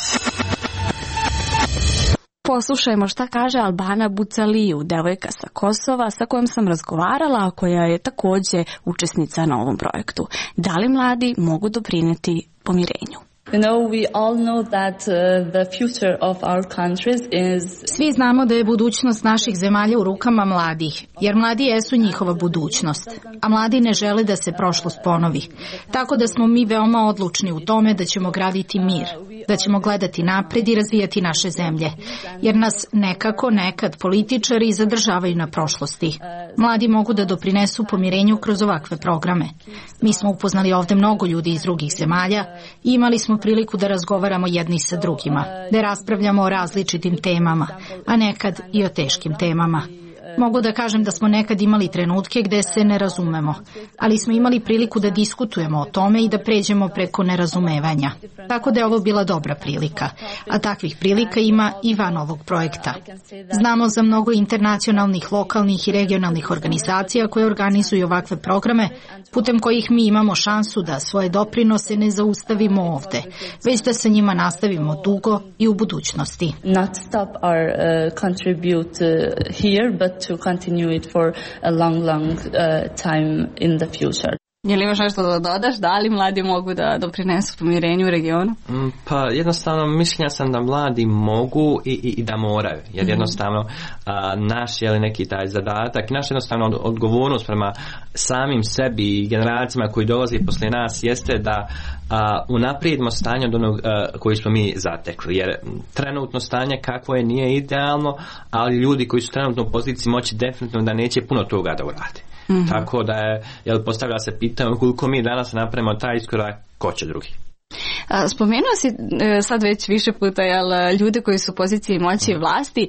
poslušajmo šta kaže Albana Bucaliju, devojka sa Kosova sa kojom sam razgovarala, a koja je takođe učesnica na ovom projektu. Da li mladi mogu doprineti pomirenju? You know, we all know that uh, the future of our countries is... Svi znamo da je budućnost naših zemalja u rukama mladih, jer mladi jesu njihova budućnost, a mladi ne žele da se prošlost ponovi. Tako da smo mi veoma odlučni u tome da ćemo graditi mir, da ćemo gledati napred i razvijati naše zemlje, jer nas nekako nekad političari zadržavaju na prošlosti. Mladi mogu da doprinesu pomirenju kroz ovakve programe. Mi smo upoznali ovde mnogo ljudi iz drugih zemalja i imali smo priliku da razgovaramo jedni sa drugima, da raspravljamo o različitim temama, a nekad i o teškim temama. Mogu da kažem da smo nekad imali trenutke gde se ne razumemo, ali smo imali priliku da diskutujemo o tome i da pređemo preko nerazumevanja. Tako da je ovo bila dobra prilika, a takvih prilika ima i van ovog projekta. Znamo za mnogo internacionalnih, lokalnih i regionalnih organizacija koje organizuju ovakve programe, putem kojih mi imamo šansu da svoje doprinose ne zaustavimo ovde, već da sa njima nastavimo dugo i u budućnosti. Not stop our uh, contribute uh, here, but to continue it for a long, long uh, time in the future. Je li imaš nešto da dodaš? Da li mladi mogu da doprinesu pomirenju u regionu? Pa jednostavno mišljenja sam da mladi mogu i, i, i da moraju. Jer jednostavno a, naš je li neki taj zadatak i naša jednostavno odgovornost prema samim sebi i generacijama koji dolaze poslije nas jeste da a, unaprijedimo stanje od onog a, koji smo mi zatekli. Jer trenutno stanje kakvo je nije idealno, ali ljudi koji su trenutno u poziciji moći definitivno da neće puno toga da urade. Mm-hmm. Tako da je, jel, postavlja se pitanje koliko mi danas napravimo taj iskorak, ko će drugi. Spomenuo si sad već više puta jel, ljude koji su u poziciji moći i vlasti.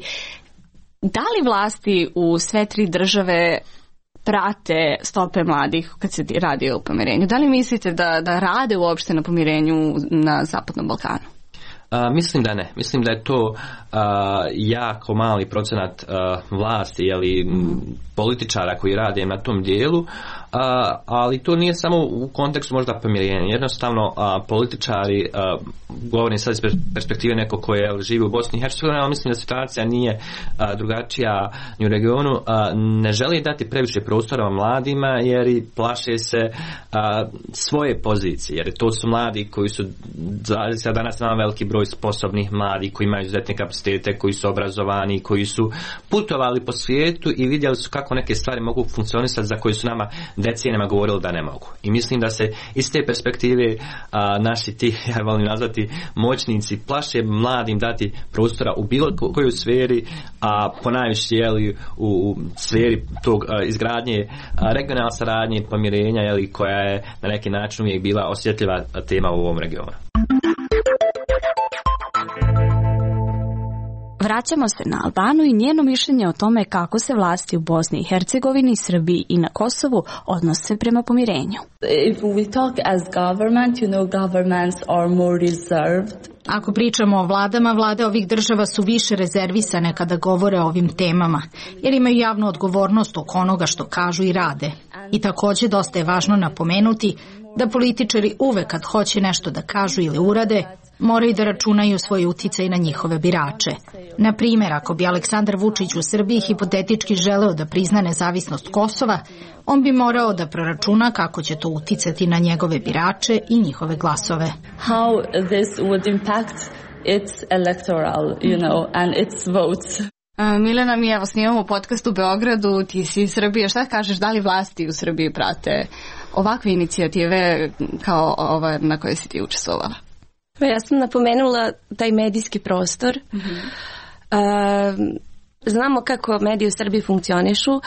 Da li vlasti u sve tri države prate stope mladih kad se radi o pomirenju? Da li mislite da, da rade uopšte na pomirenju na Zapadnom Balkanu? Uh, mislim da ne. Mislim da je to uh, jako mali procenat uh, vlasti, jeli, političara koji rade na tom dijelu, uh, ali to nije samo u kontekstu možda pomirenja. Jednostavno uh, političari, uh, govorim sad iz perspektive neko koji je živi u Bosni i Hercegovini, ali mislim da situacija nije uh, drugačija ni u regionu, uh, ne želi dati previše prostora mladima jer i plaše se uh, svoje pozicije, jer to su mladi koji su, danas imamo veliki broj sposobnih mladih koji imaju izuzetne kapacitete, koji su obrazovani, koji su putovali po svijetu i vidjeli su kako neke stvari mogu funkcionisati za koje su nama decenijama govorili da ne mogu. I mislim da se iz te perspektive a, naši ti, ja volim nazvati, moćnici plaše mladim dati prostora u bilo kojoj sferi, a ponajviše jeli, u, u sferi tog a, izgradnje a, regionalne saradnje i pomirenja, jeli, koja je na neki način uvijek bila osjetljiva tema u ovom regionu. Vraćamo se na Albanu i njeno mišljenje o tome kako se vlasti u Bosni i Hercegovini, Srbiji i na Kosovu odnose prema pomirenju. If we talk as government, you know, governments are more reserved. Ako pričamo o vladama, vlade ovih država su više rezervisane kada govore o ovim temama, jer imaju javnu odgovornost oko onoga što kažu i rade. I takođe dosta je važno napomenuti da političari uvek kad hoće nešto da kažu ili urade, moraju da računaju svoj uticaj na njihove birače. Na primjer, ako bi Aleksandar Vučić u Srbiji hipotetički želeo da prizna nezavisnost Kosova, on bi morao da proračuna kako će to uticati na njegove birače i njihove glasove. How this would impact its electoral, you know, and its votes. Uh, Milena, mi evo snimamo podcast u Beogradu, ti si iz Srbije, šta kažeš, da li vlasti u Srbiji prate ovakve inicijative kao ova na kojoj si ti učestvovala? Ja sam napomenula taj medijski prostor. Mm-hmm. Uh, znamo kako mediji u Srbiji funkcionišu. Uh,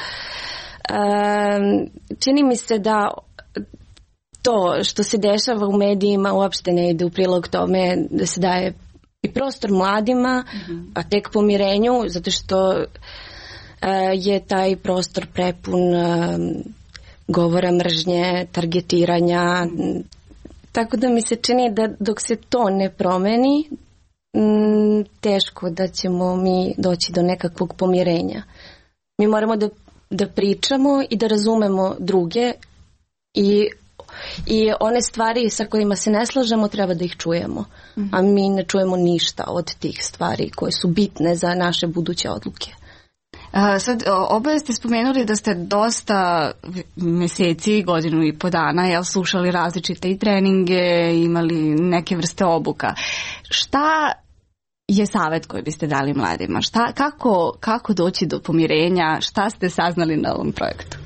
čini mi se da to što se dešava u medijima uopšte ne ide u prilog tome da se daje i prostor mladima, mm-hmm. a tek pomirenju, zato što uh, je taj prostor prepun uh, govora mržnje, targetiranja. Tako da mi se čini da dok se to ne promeni, m, teško da ćemo mi doći do nekakvog pomirenja. Mi moramo da, da pričamo i da razumemo druge i i one stvari sa kojima se ne slažemo treba da ih čujemo, a mi ne čujemo ništa od tih stvari koje su bitne za naše buduće odluke. Sad, oboje ste spomenuli da ste dosta mjeseci, godinu i po dana, jel, slušali različite i treninge, imali neke vrste obuka. Šta je savjet koji biste dali mladima? Šta, kako, kako doći do pomirenja? Šta ste saznali na ovom projektu?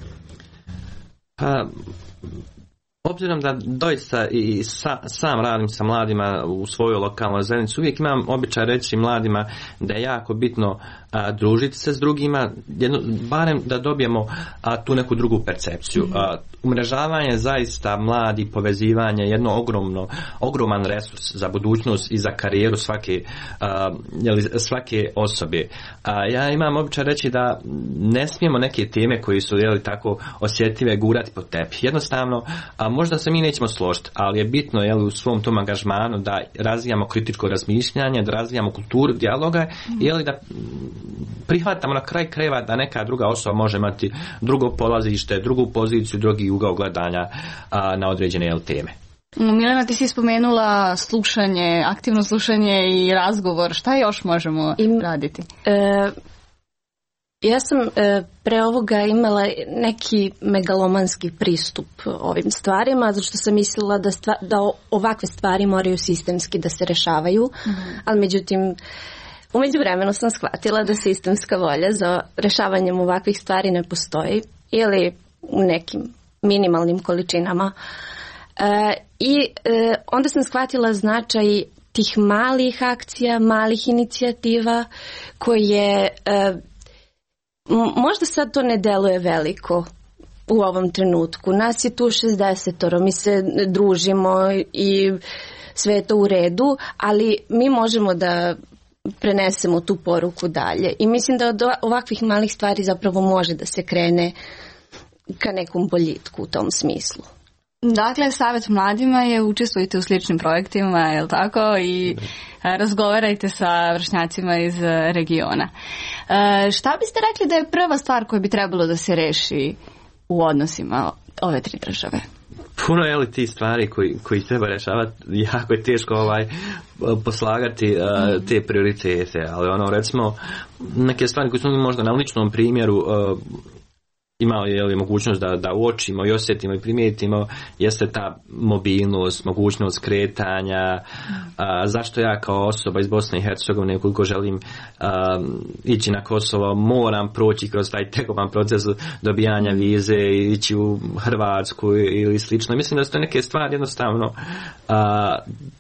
Pa, obzirom da doista i sa, sam radim sa mladima u svojoj lokalnoj zajednici, uvijek imam običaj reći mladima da je jako bitno a, družiti se s drugima, jedno, barem da dobijemo a, tu neku drugu percepciju. A, umrežavanje zaista mladi, povezivanje, jedno ogromno, ogroman resurs za budućnost i za karijeru svake, a, jeli, svake osobe. A, ja imam običaj reći da ne smijemo neke teme koji su jeli, tako osjetljive gurati pod tepih. Jednostavno, a, možda se mi nećemo složiti, ali je bitno jeli, u svom tom angažmanu da razvijamo kritičko razmišljanje, da razvijamo kulturu dijaloga, jeli, da prihvatamo na kraj krajeva da neka druga osoba može imati drugo polazište, drugu poziciju, drugi ugao gledanja a, na određene jel, teme. Milena, ti si spomenula slušanje, aktivno slušanje i razgovor. Šta još možemo I, raditi? E, ja sam e, pre ovoga imala neki megalomanski pristup ovim stvarima, zato što sam mislila da, stva, da ovakve stvari moraju sistemski da se rešavaju, mm-hmm. ali međutim u međuvremenu sam shvatila da sistemska volja za rešavanjem ovakvih stvari ne postoji ili u nekim minimalnim količinama. E, I e, onda sam shvatila značaj tih malih akcija, malih inicijativa koje e, možda sad to ne deluje veliko u ovom trenutku. Nas je tu šezdesetoro, mi se družimo i sve je to u redu, ali mi možemo da prenesemo tu poruku dalje. I mislim da od ovakvih malih stvari zapravo može da se krene ka nekom boljitku u tom smislu. Dakle, savjet mladima je učestvujte u sličnim projektima, je li tako? I razgovarajte sa vršnjacima iz regiona. E, šta biste rekli da je prva stvar koja bi trebalo da se reši u odnosima ove tri države? Puno je li ti stvari koji, koji treba rešavati, jako je teško ovaj, poslagati uh, te prioritete, ali ono recimo neke stvari koje smo mi možda na ličnom primjeru uh, imali je li mogućnost da, da uočimo i osjetimo i primijetimo, jeste ta mobilnost, mogućnost kretanja, a, zašto ja kao osoba iz Bosne i Hercegovine ukoliko želim a, ići na Kosovo moram proći kroz taj tegoban proces dobijanja vize i ići u Hrvatsku ili slično. Mislim da su to neke stvari jednostavno a,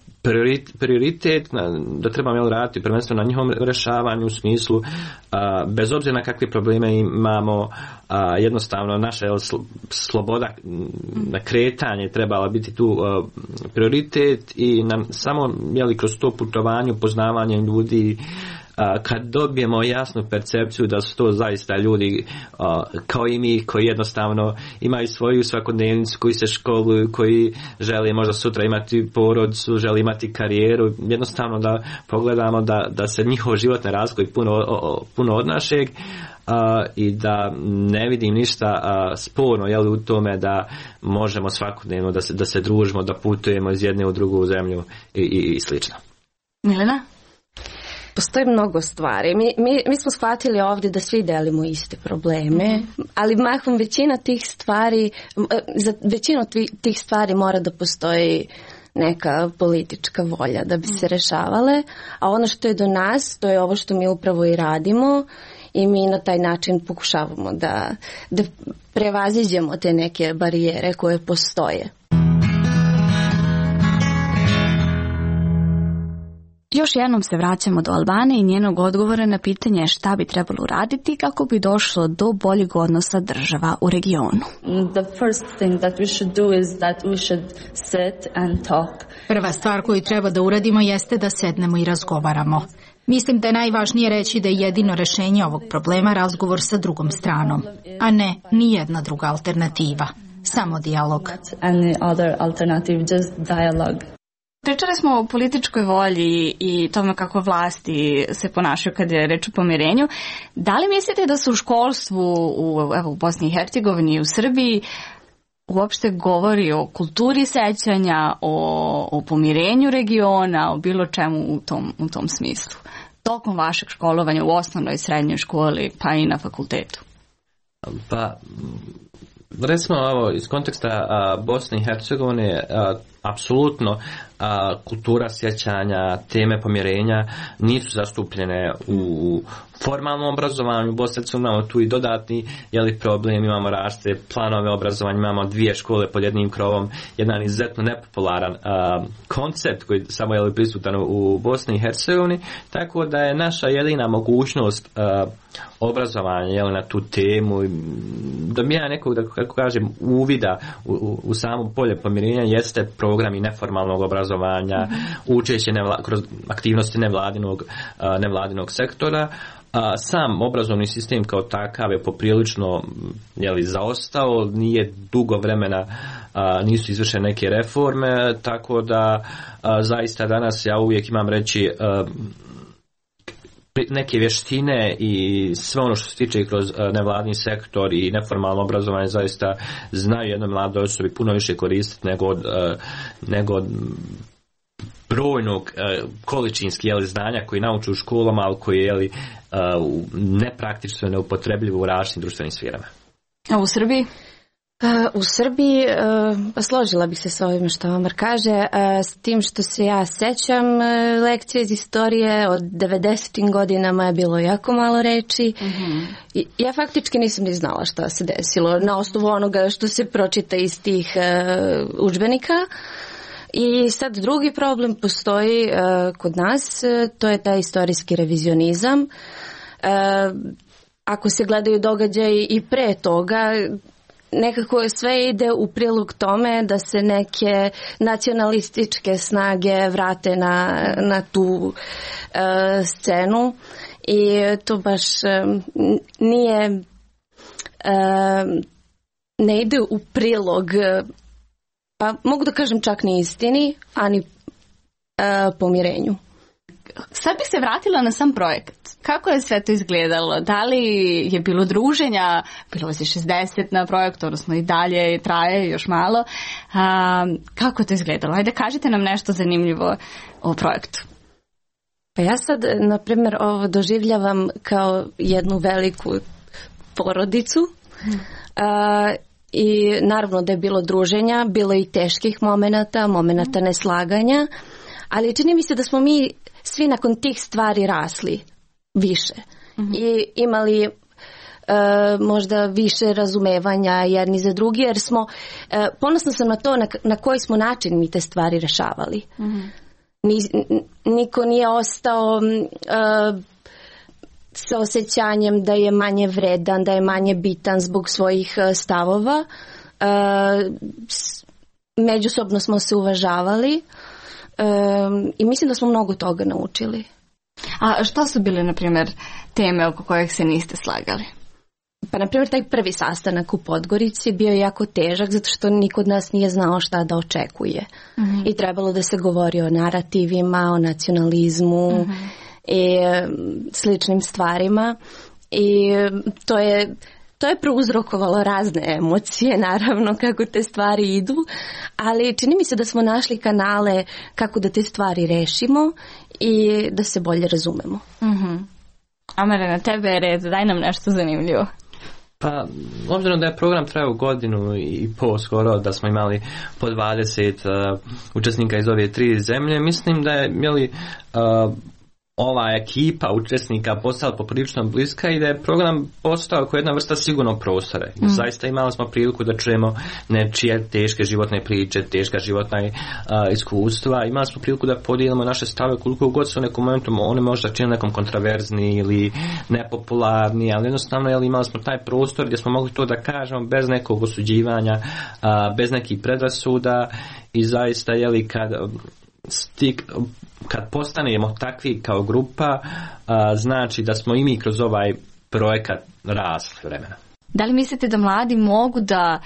prioritet da trebamo raditi prvenstveno na njihovom rešavanju u smislu a, bez obzira na kakve probleme imamo, a, jednostavno naša jel, sloboda na kretanje trebala biti tu a, prioritet i nam samo jeli, kroz to putovanje, upoznavanje ljudi, kad dobijemo jasnu percepciju da su to zaista ljudi kao i mi koji jednostavno imaju svoju svakodnevnicu, koji se školuju, koji žele možda sutra imati porodicu, žele imati karijeru, jednostavno da pogledamo da, da se njihov život ne razlikuje puno, puno od našeg i da ne vidim ništa sporno jel, u tome da možemo svakodnevno da se, da se družimo, da putujemo iz jedne u drugu zemlju i, i, i slično. Milena? Postoji mnogo stvari. Mi, mi, mi smo shvatili ovdje da svi delimo iste probleme, mm-hmm. ali mahom većina tih stvari, za većinu tih stvari mora da postoji neka politička volja da bi se rešavale, a ono što je do nas, to je ovo što mi upravo i radimo i mi na taj način pokušavamo da, da prevaziđemo te neke barijere koje postoje. Još jednom se vraćamo do Albanije i njenog odgovora na pitanje šta bi trebalo uraditi kako bi došlo do boljeg odnosa država u regionu. The first thing that we should do is that we should sit and talk. Prva stvar koju treba da uradimo jeste da sednemo i razgovaramo. Mislim da je najvažnije reći da je jedino rešenje ovog problema razgovor sa drugom stranom, a ne ni jedna druga alternativa, samo dijalog. Any other alternative, just dialogue. Pričali smo o političkoj volji i tome kako vlasti se ponašaju kad je reč o pomirenju. Da li mislite da se u školstvu u, evo, u Bosni i Hercegovini i u Srbiji uopšte govori o kulturi sećanja, o, o pomirenju regiona, o bilo čemu u tom, u tom smislu? Tokom vašeg školovanja u osnovnoj i srednjoj školi, pa i na fakultetu? Pa, recimo ovo, iz konteksta a, Bosne i Hercegovine, a, apsolutno a, kultura sjećanja, teme pomirenja nisu zastupljene u formalnom obrazovanju. U Bosni imamo tu i dodatni jeli, problem, imamo raste planove obrazovanja, imamo dvije škole pod jednim krovom, jedan izuzetno nepopularan a, koncept koji samo je prisutan u Bosni i Hercegovini, tako da je naša jedina mogućnost a, obrazovanja jeli, na tu temu, dobija nekog, da kako kažem, uvida u, u, u samo polje pomirenja jeste programi neformalnog obrazovanja, mm-hmm. učeće nevla, kroz aktivnosti nevladinog, a, nevladinog sektora. A, sam obrazovni sistem kao takav je poprilično jeli, zaostao, nije dugo vremena, a, nisu izvršene neke reforme, tako da a, zaista danas ja uvijek imam reći a, neke vještine i sve ono što se tiče kroz nevladni sektor i neformalno obrazovanje zaista znaju jednoj mladoj osobi puno više koristiti nego od, nego od brojnog količinski jeli, znanja koji nauču u školama, ali koji je jeli, nepraktično neupotrebljivo u različitim društvenim sferama. A u Srbiji? U Srbiji uh, složila bih se s ovim što Omar kaže, uh, s tim što se ja sećam uh, lekcije iz istorije od devedesetim godinama je bilo jako malo reči. Mm-hmm. I, ja faktički nisam ni znala šta se desilo na osnovu onoga što se pročita iz tih uh, udžbenika. I sad drugi problem postoji uh, kod nas, uh, to je taj istorijski revizionizam. Uh, ako se gledaju događaji i pre toga, nekako sve ide u prilog tome da se neke nacionalističke snage vrate na, na tu uh, scenu i to baš um, nije uh, ne ide u prilog, pa mogu da kažem čak ni istini, a ni uh, pomirenju. Sad bih se vratila na sam projekat. Kako je sve to izgledalo? Da li je bilo druženja? Bilo vas je šezdeset na projektu, odnosno i dalje traje još malo. A, kako je to izgledalo? Ajde, kažite nam nešto zanimljivo o projektu. Pa ja sad, na primjer, ovo doživljavam kao jednu veliku porodicu. Hmm. A, i naravno da je bilo druženja, bilo i teških momenata, momenata neslaganja, ali čini mi se da smo mi svi nakon tih stvari rasli više. Mm-hmm. I imali e, možda više razumevanja jedni za drugi, jer smo, e, ponosna sam na to na, na koji smo način mi te stvari rešavali. Mm-hmm. Ni, niko nije ostao e, sa osjećanjem da je manje vredan, da je manje bitan zbog svojih stavova. E, s, međusobno smo se uvažavali. Um, i mislim da smo mnogo toga naučili. A što su bile, na primjer, teme oko kojih se niste slagali? Pa, na primjer, taj prvi sastanak u Podgorici bio je jako težak zato što niko od nas nije znao šta da očekuje. Mm-hmm. I trebalo da se govori o narativima, o nacionalizmu mm-hmm. i sličnim stvarima. I to je... To je prouzrokovalo razne emocije, naravno, kako te stvari idu, ali čini mi se da smo našli kanale kako da te stvari rešimo i da se bolje razumemo. Mm-hmm. Amere, na tebe je red, daj nam nešto zanimljivo. Pa, obzirom da je program trajao godinu i pol skoro, da smo imali po dvadeset uh, učesnika iz ove tri zemlje, mislim da je, jeli, uh, ova ekipa učesnika postala poprilično bliska i da je program postao kao jedna vrsta sigurnog prostora. Mm. Zaista imali smo priliku da čujemo nečije teške životne priče, teška životna uh, iskustva. Imali smo priliku da podijelimo naše stave koliko god su u nekom momentu one možda čini nekom kontraverzni ili nepopularni, ali jednostavno jel, imali smo taj prostor gdje smo mogli to da kažemo bez nekog osuđivanja, uh, bez nekih predrasuda i zaista jeli kad stik, kad postanemo takvi kao grupa, a, znači da smo i mi kroz ovaj projekat rasli vremena. Da li mislite da mladi mogu da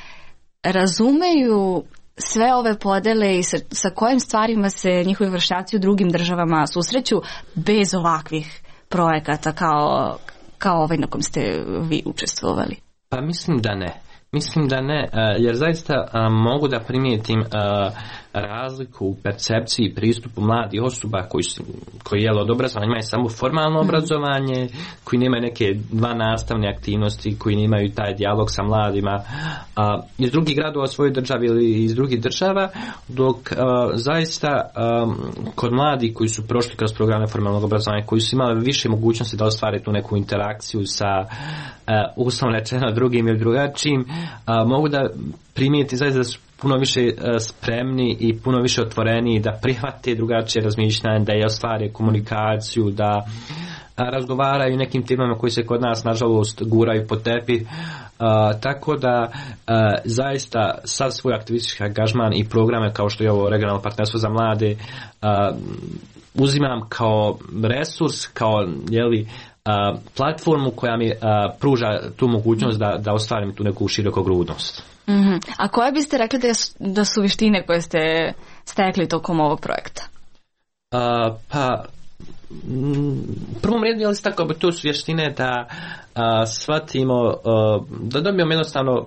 razumeju sve ove podele i sa, sa kojim stvarima se njihovi vršnjaci u drugim državama susreću bez ovakvih projekata kao, kao ovaj na kom ste vi učestvovali? Pa mislim da ne. Mislim da ne, jer zaista mogu da primijetim razliku u percepciji i pristupu mladih osoba koji, su, koji jel, od obrazovanja imaju samo formalno obrazovanje, koji nemaju neke dva nastavne aktivnosti, koji nemaju taj dijalog sa mladima a, iz drugih gradova svoje države ili iz drugih država, dok a, zaista a, kod mladih koji su prošli kroz programe formalnog obrazovanja, koji su imali više mogućnosti da ostvare tu neku interakciju sa uslovno rečeno drugim ili drugačijim, a, mogu da primijeti zaista da su puno više spremni i puno više otvoreni da prihvate drugačije razmišljanje, da je ostvare komunikaciju, da razgovaraju nekim temama koji se kod nas nažalost guraju po tepih. Uh, tako da uh, zaista sad svoj aktivistički angažman i programe kao što je ovo regionalno partnerstvo za mlade uh, uzimam kao resurs, kao jeli, uh, platformu koja mi uh, pruža tu mogućnost da, da ostvarim tu neku širokogrudnost. Mm-hmm. A koje biste rekli da su, da su vještine koje ste stekli tokom ovog projekta? Uh, pa u prvom redu je tako da to su vještine da a, shvatimo, a, da dobijemo jednostavno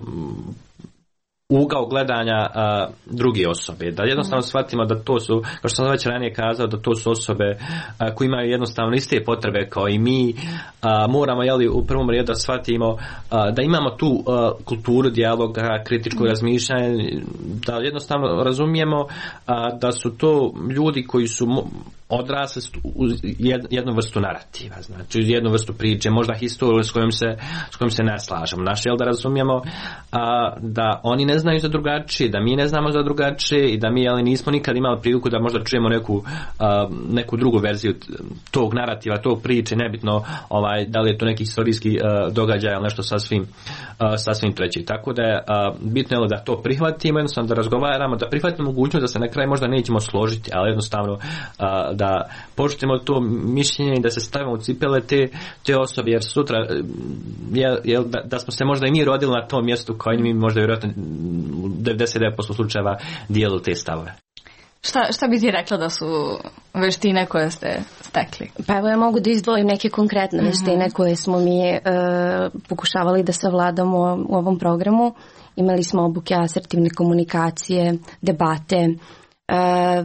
ugao gledanja a, druge osobe, da jednostavno shvatimo da to su, kao što sam već ranije kazao, da to su osobe a, koji imaju jednostavno iste potrebe kao i mi. A, moramo jeli, u prvom redu da shvatimo a, da imamo tu a, kulturu dijaloga, kritičko razmišljanje, da jednostavno razumijemo a, da su to ljudi koji su odrasli u jednu vrstu narativa, znači jednu vrstu priče, možda historiju s kojom se, s kojom se ne slažemo. Naš je da razumijemo a, da oni ne znaju za drugačije, da mi ne znamo za drugačije i da mi ali nismo nikad imali priliku da možda čujemo neku, a, neku drugu verziju tog narativa, tog priče, nebitno ovaj, da li je to neki historijski a, događaj ili nešto sasvim, a, sasvim treći. Tako da je a, bitno je da to prihvatimo, jednostavno da razgovaramo, da prihvatimo mogućnost da se na kraju možda nećemo složiti, ali jednostavno a, da poštujemo to mišljenje i da se stavimo u cipele te, te osobe, jer sutra je, je, da, da smo se možda i mi rodili na tom mjestu kao i mi možda vjerojatno u devedeset devet posto slučajeva dijelu te stavove. Šta, šta bi ti rekla da su veštine koje ste stekli? Pa evo ja mogu da izdvojim neke konkretne mm-hmm. veštine koje smo mi e, pokušavali da savladamo u ovom programu. Imali smo obuke asertivne komunikacije, debate, e,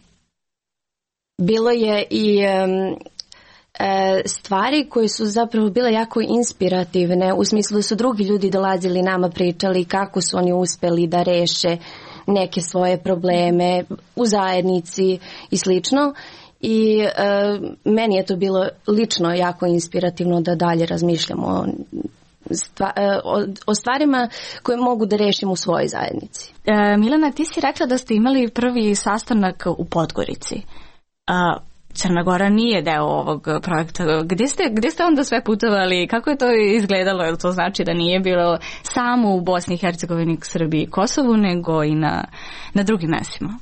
bilo je i um, e, stvari koje su zapravo bile jako inspirativne, u smislu da su drugi ljudi dolazili nama, pričali kako su oni uspeli da reše neke svoje probleme u zajednici i slično. I e, meni je to bilo lično jako inspirativno da dalje razmišljamo stva, e, o, o stvarima koje mogu da rešim u svojoj zajednici. E, Milena, ti si rekla da ste imali prvi sastanak u Podgorici. A Crna Gora nije deo ovog projekta. Gdje ste, gdje ste onda sve putovali? Kako je to izgledalo? Jel to znači da nije bilo samo u Bosni i Hercegovini, Srbiji i Kosovu, nego i na, na drugim mjestima?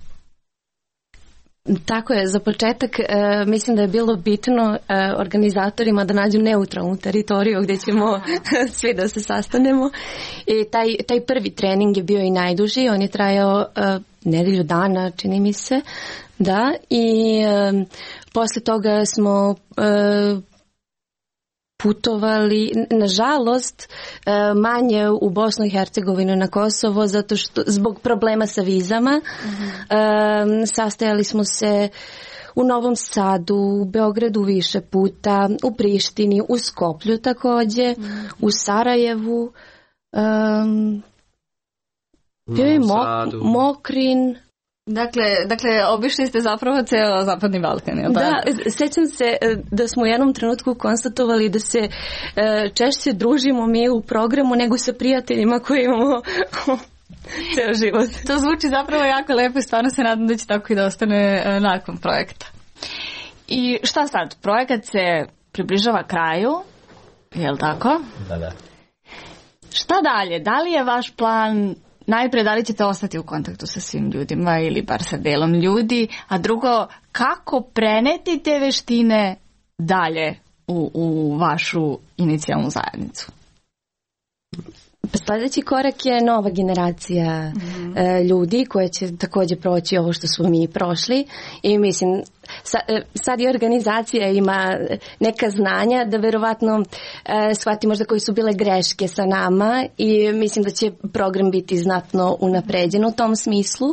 Tako je, za početak e, mislim da je bilo bitno e, organizatorima da nađu neutralnu teritoriju gdje ćemo svi da se sastanemo. I taj, taj prvi trening je bio i najduži, on je trajao e, nedelju dana, čini mi se, da, i e, posle toga smo e, putovali, nažalost, manje u Bosnu i Hercegovinu, na Kosovo, zato što zbog problema sa vizama. Mm-hmm. Sastajali smo se u Novom Sadu, u Beogradu više puta, u Prištini, u Skoplju također, mm-hmm. u Sarajevu, um, bio je Mok, Mokrin. Dakle, dakle, obišli ste zapravo ceo Zapadni Balkan, je li da? Da, sećam se da smo u jednom trenutku konstatovali da se češće družimo mi u programu nego sa prijateljima koji imamo ceo život. To zvuči zapravo jako lepo i stvarno se nadam da će tako i da ostane nakon projekta. I šta sad? Projekat se približava kraju, je li tako? Da, da. Šta dalje? Da li je vaš plan... Najprije, da li ćete ostati u kontaktu sa svim ljudima ili bar sa delom ljudi, a drugo, kako preneti te veštine dalje u, u vašu inicijalnu zajednicu? Sljedeći korak je nova generacija mm-hmm. e, ljudi koja će također proći ovo što smo mi prošli i mislim sa, e, sad i organizacija ima neka znanja da verovatno e, shvati možda koji su bile greške sa nama i mislim da će program biti znatno unapređen u tom smislu.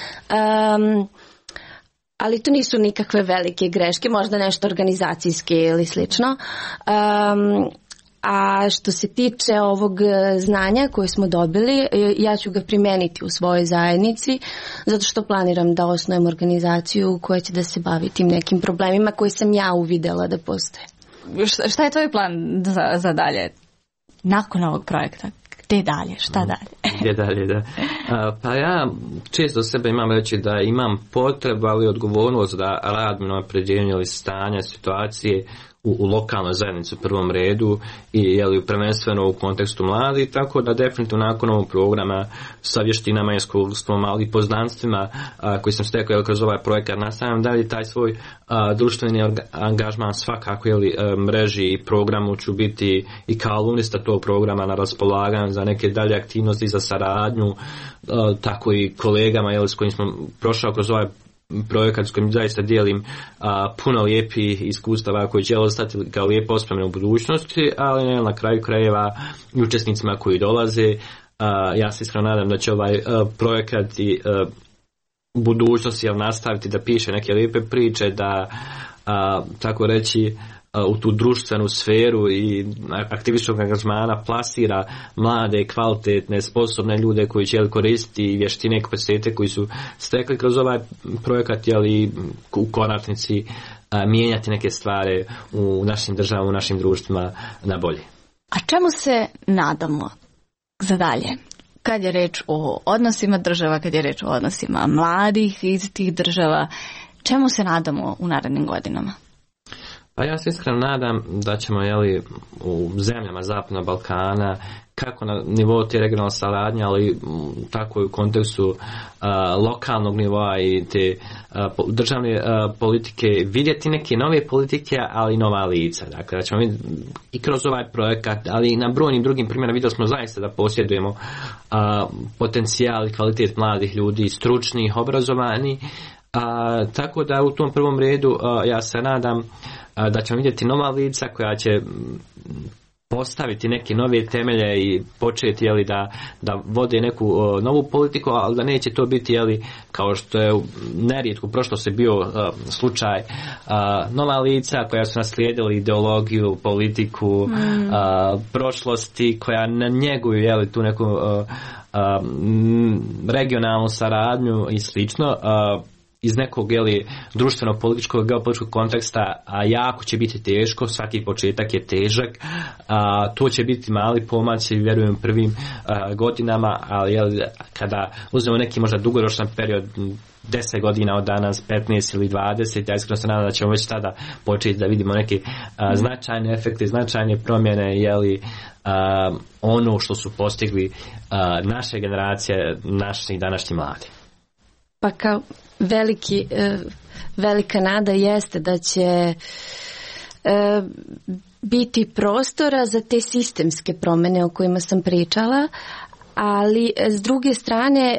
Um, ali to nisu nikakve velike greške, možda nešto organizacijske ili slično. Um, A što se tiče ovog znanja koje smo dobili, ja ću ga primeniti u svojoj zajednici, zato što planiram da osnujem organizaciju koja će da se bavi tim nekim problemima koje sam ja uvidela da postoje. Šta je tvoj plan za, za dalje? Nakon ovog projekta? Gde dalje? Šta dalje? Gde dalje, da. A, pa ja često sebe imam reći da imam potrebu, ali odgovornost da radim na unapređenju ili stanja situacije U, u lokalnoj zajednici u prvom redu i jeli, prvenstveno u kontekstu mladih, tako da definitivno nakon ovog programa sa vještinama i iskustvom, ali i poznanstvima a, koji sam stekao jeli, kroz ovaj projekat nastavljam dalje taj svoj a, društveni angažman svakako jeli, a, mreži i programu ću biti i kao alumnista tog programa na raspolaganju za neke dalje aktivnosti, za saradnju, a, tako i kolegama jeli, s kojim smo prošao kroz ovaj projekat s kojim zaista dijelim a, puno lijepih iskustava koji će ostati kao lijepo ospomene u budućnosti, ali ne, na kraju krajeva i učesnicima koji dolaze. A, ja se iskreno nadam da će ovaj a, projekat i a, u budućnosti jel, nastaviti da piše neke lijepe priče, da a, tako reći u tu društvenu sferu i aktivističkog angažmana plasira mlade, kvalitetne, sposobne ljude koji će koristiti vještine i kapacitete koji su stekli kroz ovaj projekat, jeli u konačnici a, mijenjati neke stvari u našim državama, u našim društvima na bolje. A čemu se nadamo za dalje? Kad je reč o odnosima država, kad je reč o odnosima mladih iz tih država, čemu se nadamo u narednim godinama? Pa ja se iskreno nadam da ćemo jeli, u zemljama Zapadnog Balkana, kako na nivou te regionalne saradnje, ali tako i u kontekstu a, lokalnog nivoa i te a, državne a, politike vidjeti neke nove politike, ali i nova lica. Dakle, da ćemo vidjeti i kroz ovaj projekat, ali i na brojnim drugim primjerima vidjeli smo zaista da posjedujemo a, potencijal i kvalitet mladih ljudi, stručnih, obrazovanih. A, tako da u tom prvom redu a, ja se nadam a, da ćemo vidjeti nova lica koja će postaviti neke nove temelje i početi jeli, da, da vode neku o, novu politiku, ali da neće to biti jeli, kao što je nerijetko u prošlosti bio o, slučaj a, nova lica koja su naslijedili ideologiju, politiku mm. a, prošlosti koja ne njeguju jeli, tu neku a, a, regionalnu saradnju i slično. A, iz nekog jeli, društvenog, političkog, geopolitičkog konteksta, a jako će biti teško, svaki početak je težak, a, to će biti mali pomaci, vjerujem, prvim a, godinama, ali jeli, kada uzmemo neki možda dugoročan period, deset godina od danas, petnaest ili dvadeset, ja iskreno se nadam da ćemo već tada početi da vidimo neke a, značajne efekte, značajne promjene, jeli, a, ono što su postigli a, naše generacije, naši današnji mladi. Pa kao veliki, velika nada jeste da će biti prostora za te sistemske promjene o kojima sam pričala, ali s druge strane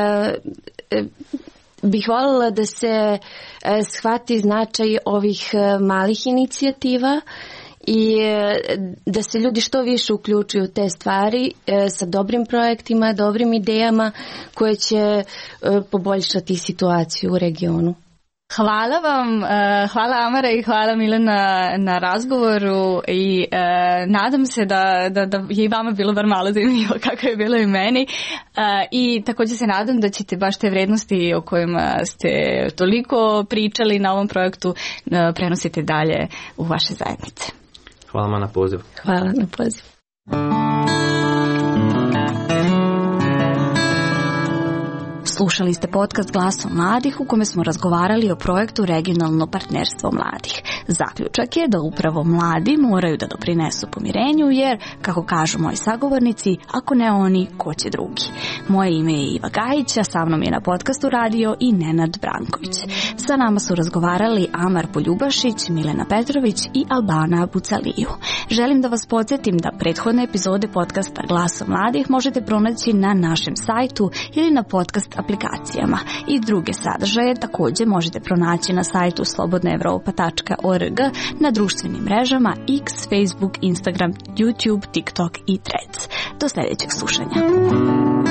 bih voljela da se shvati značaj ovih malih inicijativa i da se ljudi što više uključuju u te stvari sa dobrim projektima, dobrim idejama koje će poboljšati situaciju u regionu. Hvala vam, hvala Amara i hvala Milena na razgovoru i eh, nadam se da, da, da je i vama bilo bar malo zanimljivo kako je bilo i meni eh, i također se nadam da ćete baš te vrednosti o kojima ste toliko pričali na ovom projektu eh, prenosite dalje u vaše zajednice. Hvala vam na poziv. Hvala na poziv. Slušali ste podcast Glasom mladih u kome smo razgovarali o projektu Regionalno partnerstvo mladih. Zaključak je da upravo mladi moraju da doprinesu pomirenju jer, kako kažu moji sagovornici, ako ne oni, ko će drugi. Moje ime je Iva Gajić, a sa mnom je na podcastu radio i Nenad Branković. Sa nama su razgovarali Amar Poljubašić, Milena Petrović i Albana Bucaliju. Želim da vas podsjetim da prethodne epizode podcasta Glasa mladih možete pronaći na našem sajtu ili na podcast aplikacijama. I druge sadržaje također možete pronaći na sajtu slobodna evropa tačka org, na društvenim mrežama X, Facebook, Instagram, YouTube, TikTok i Threads. Do sljedećeg slušanja.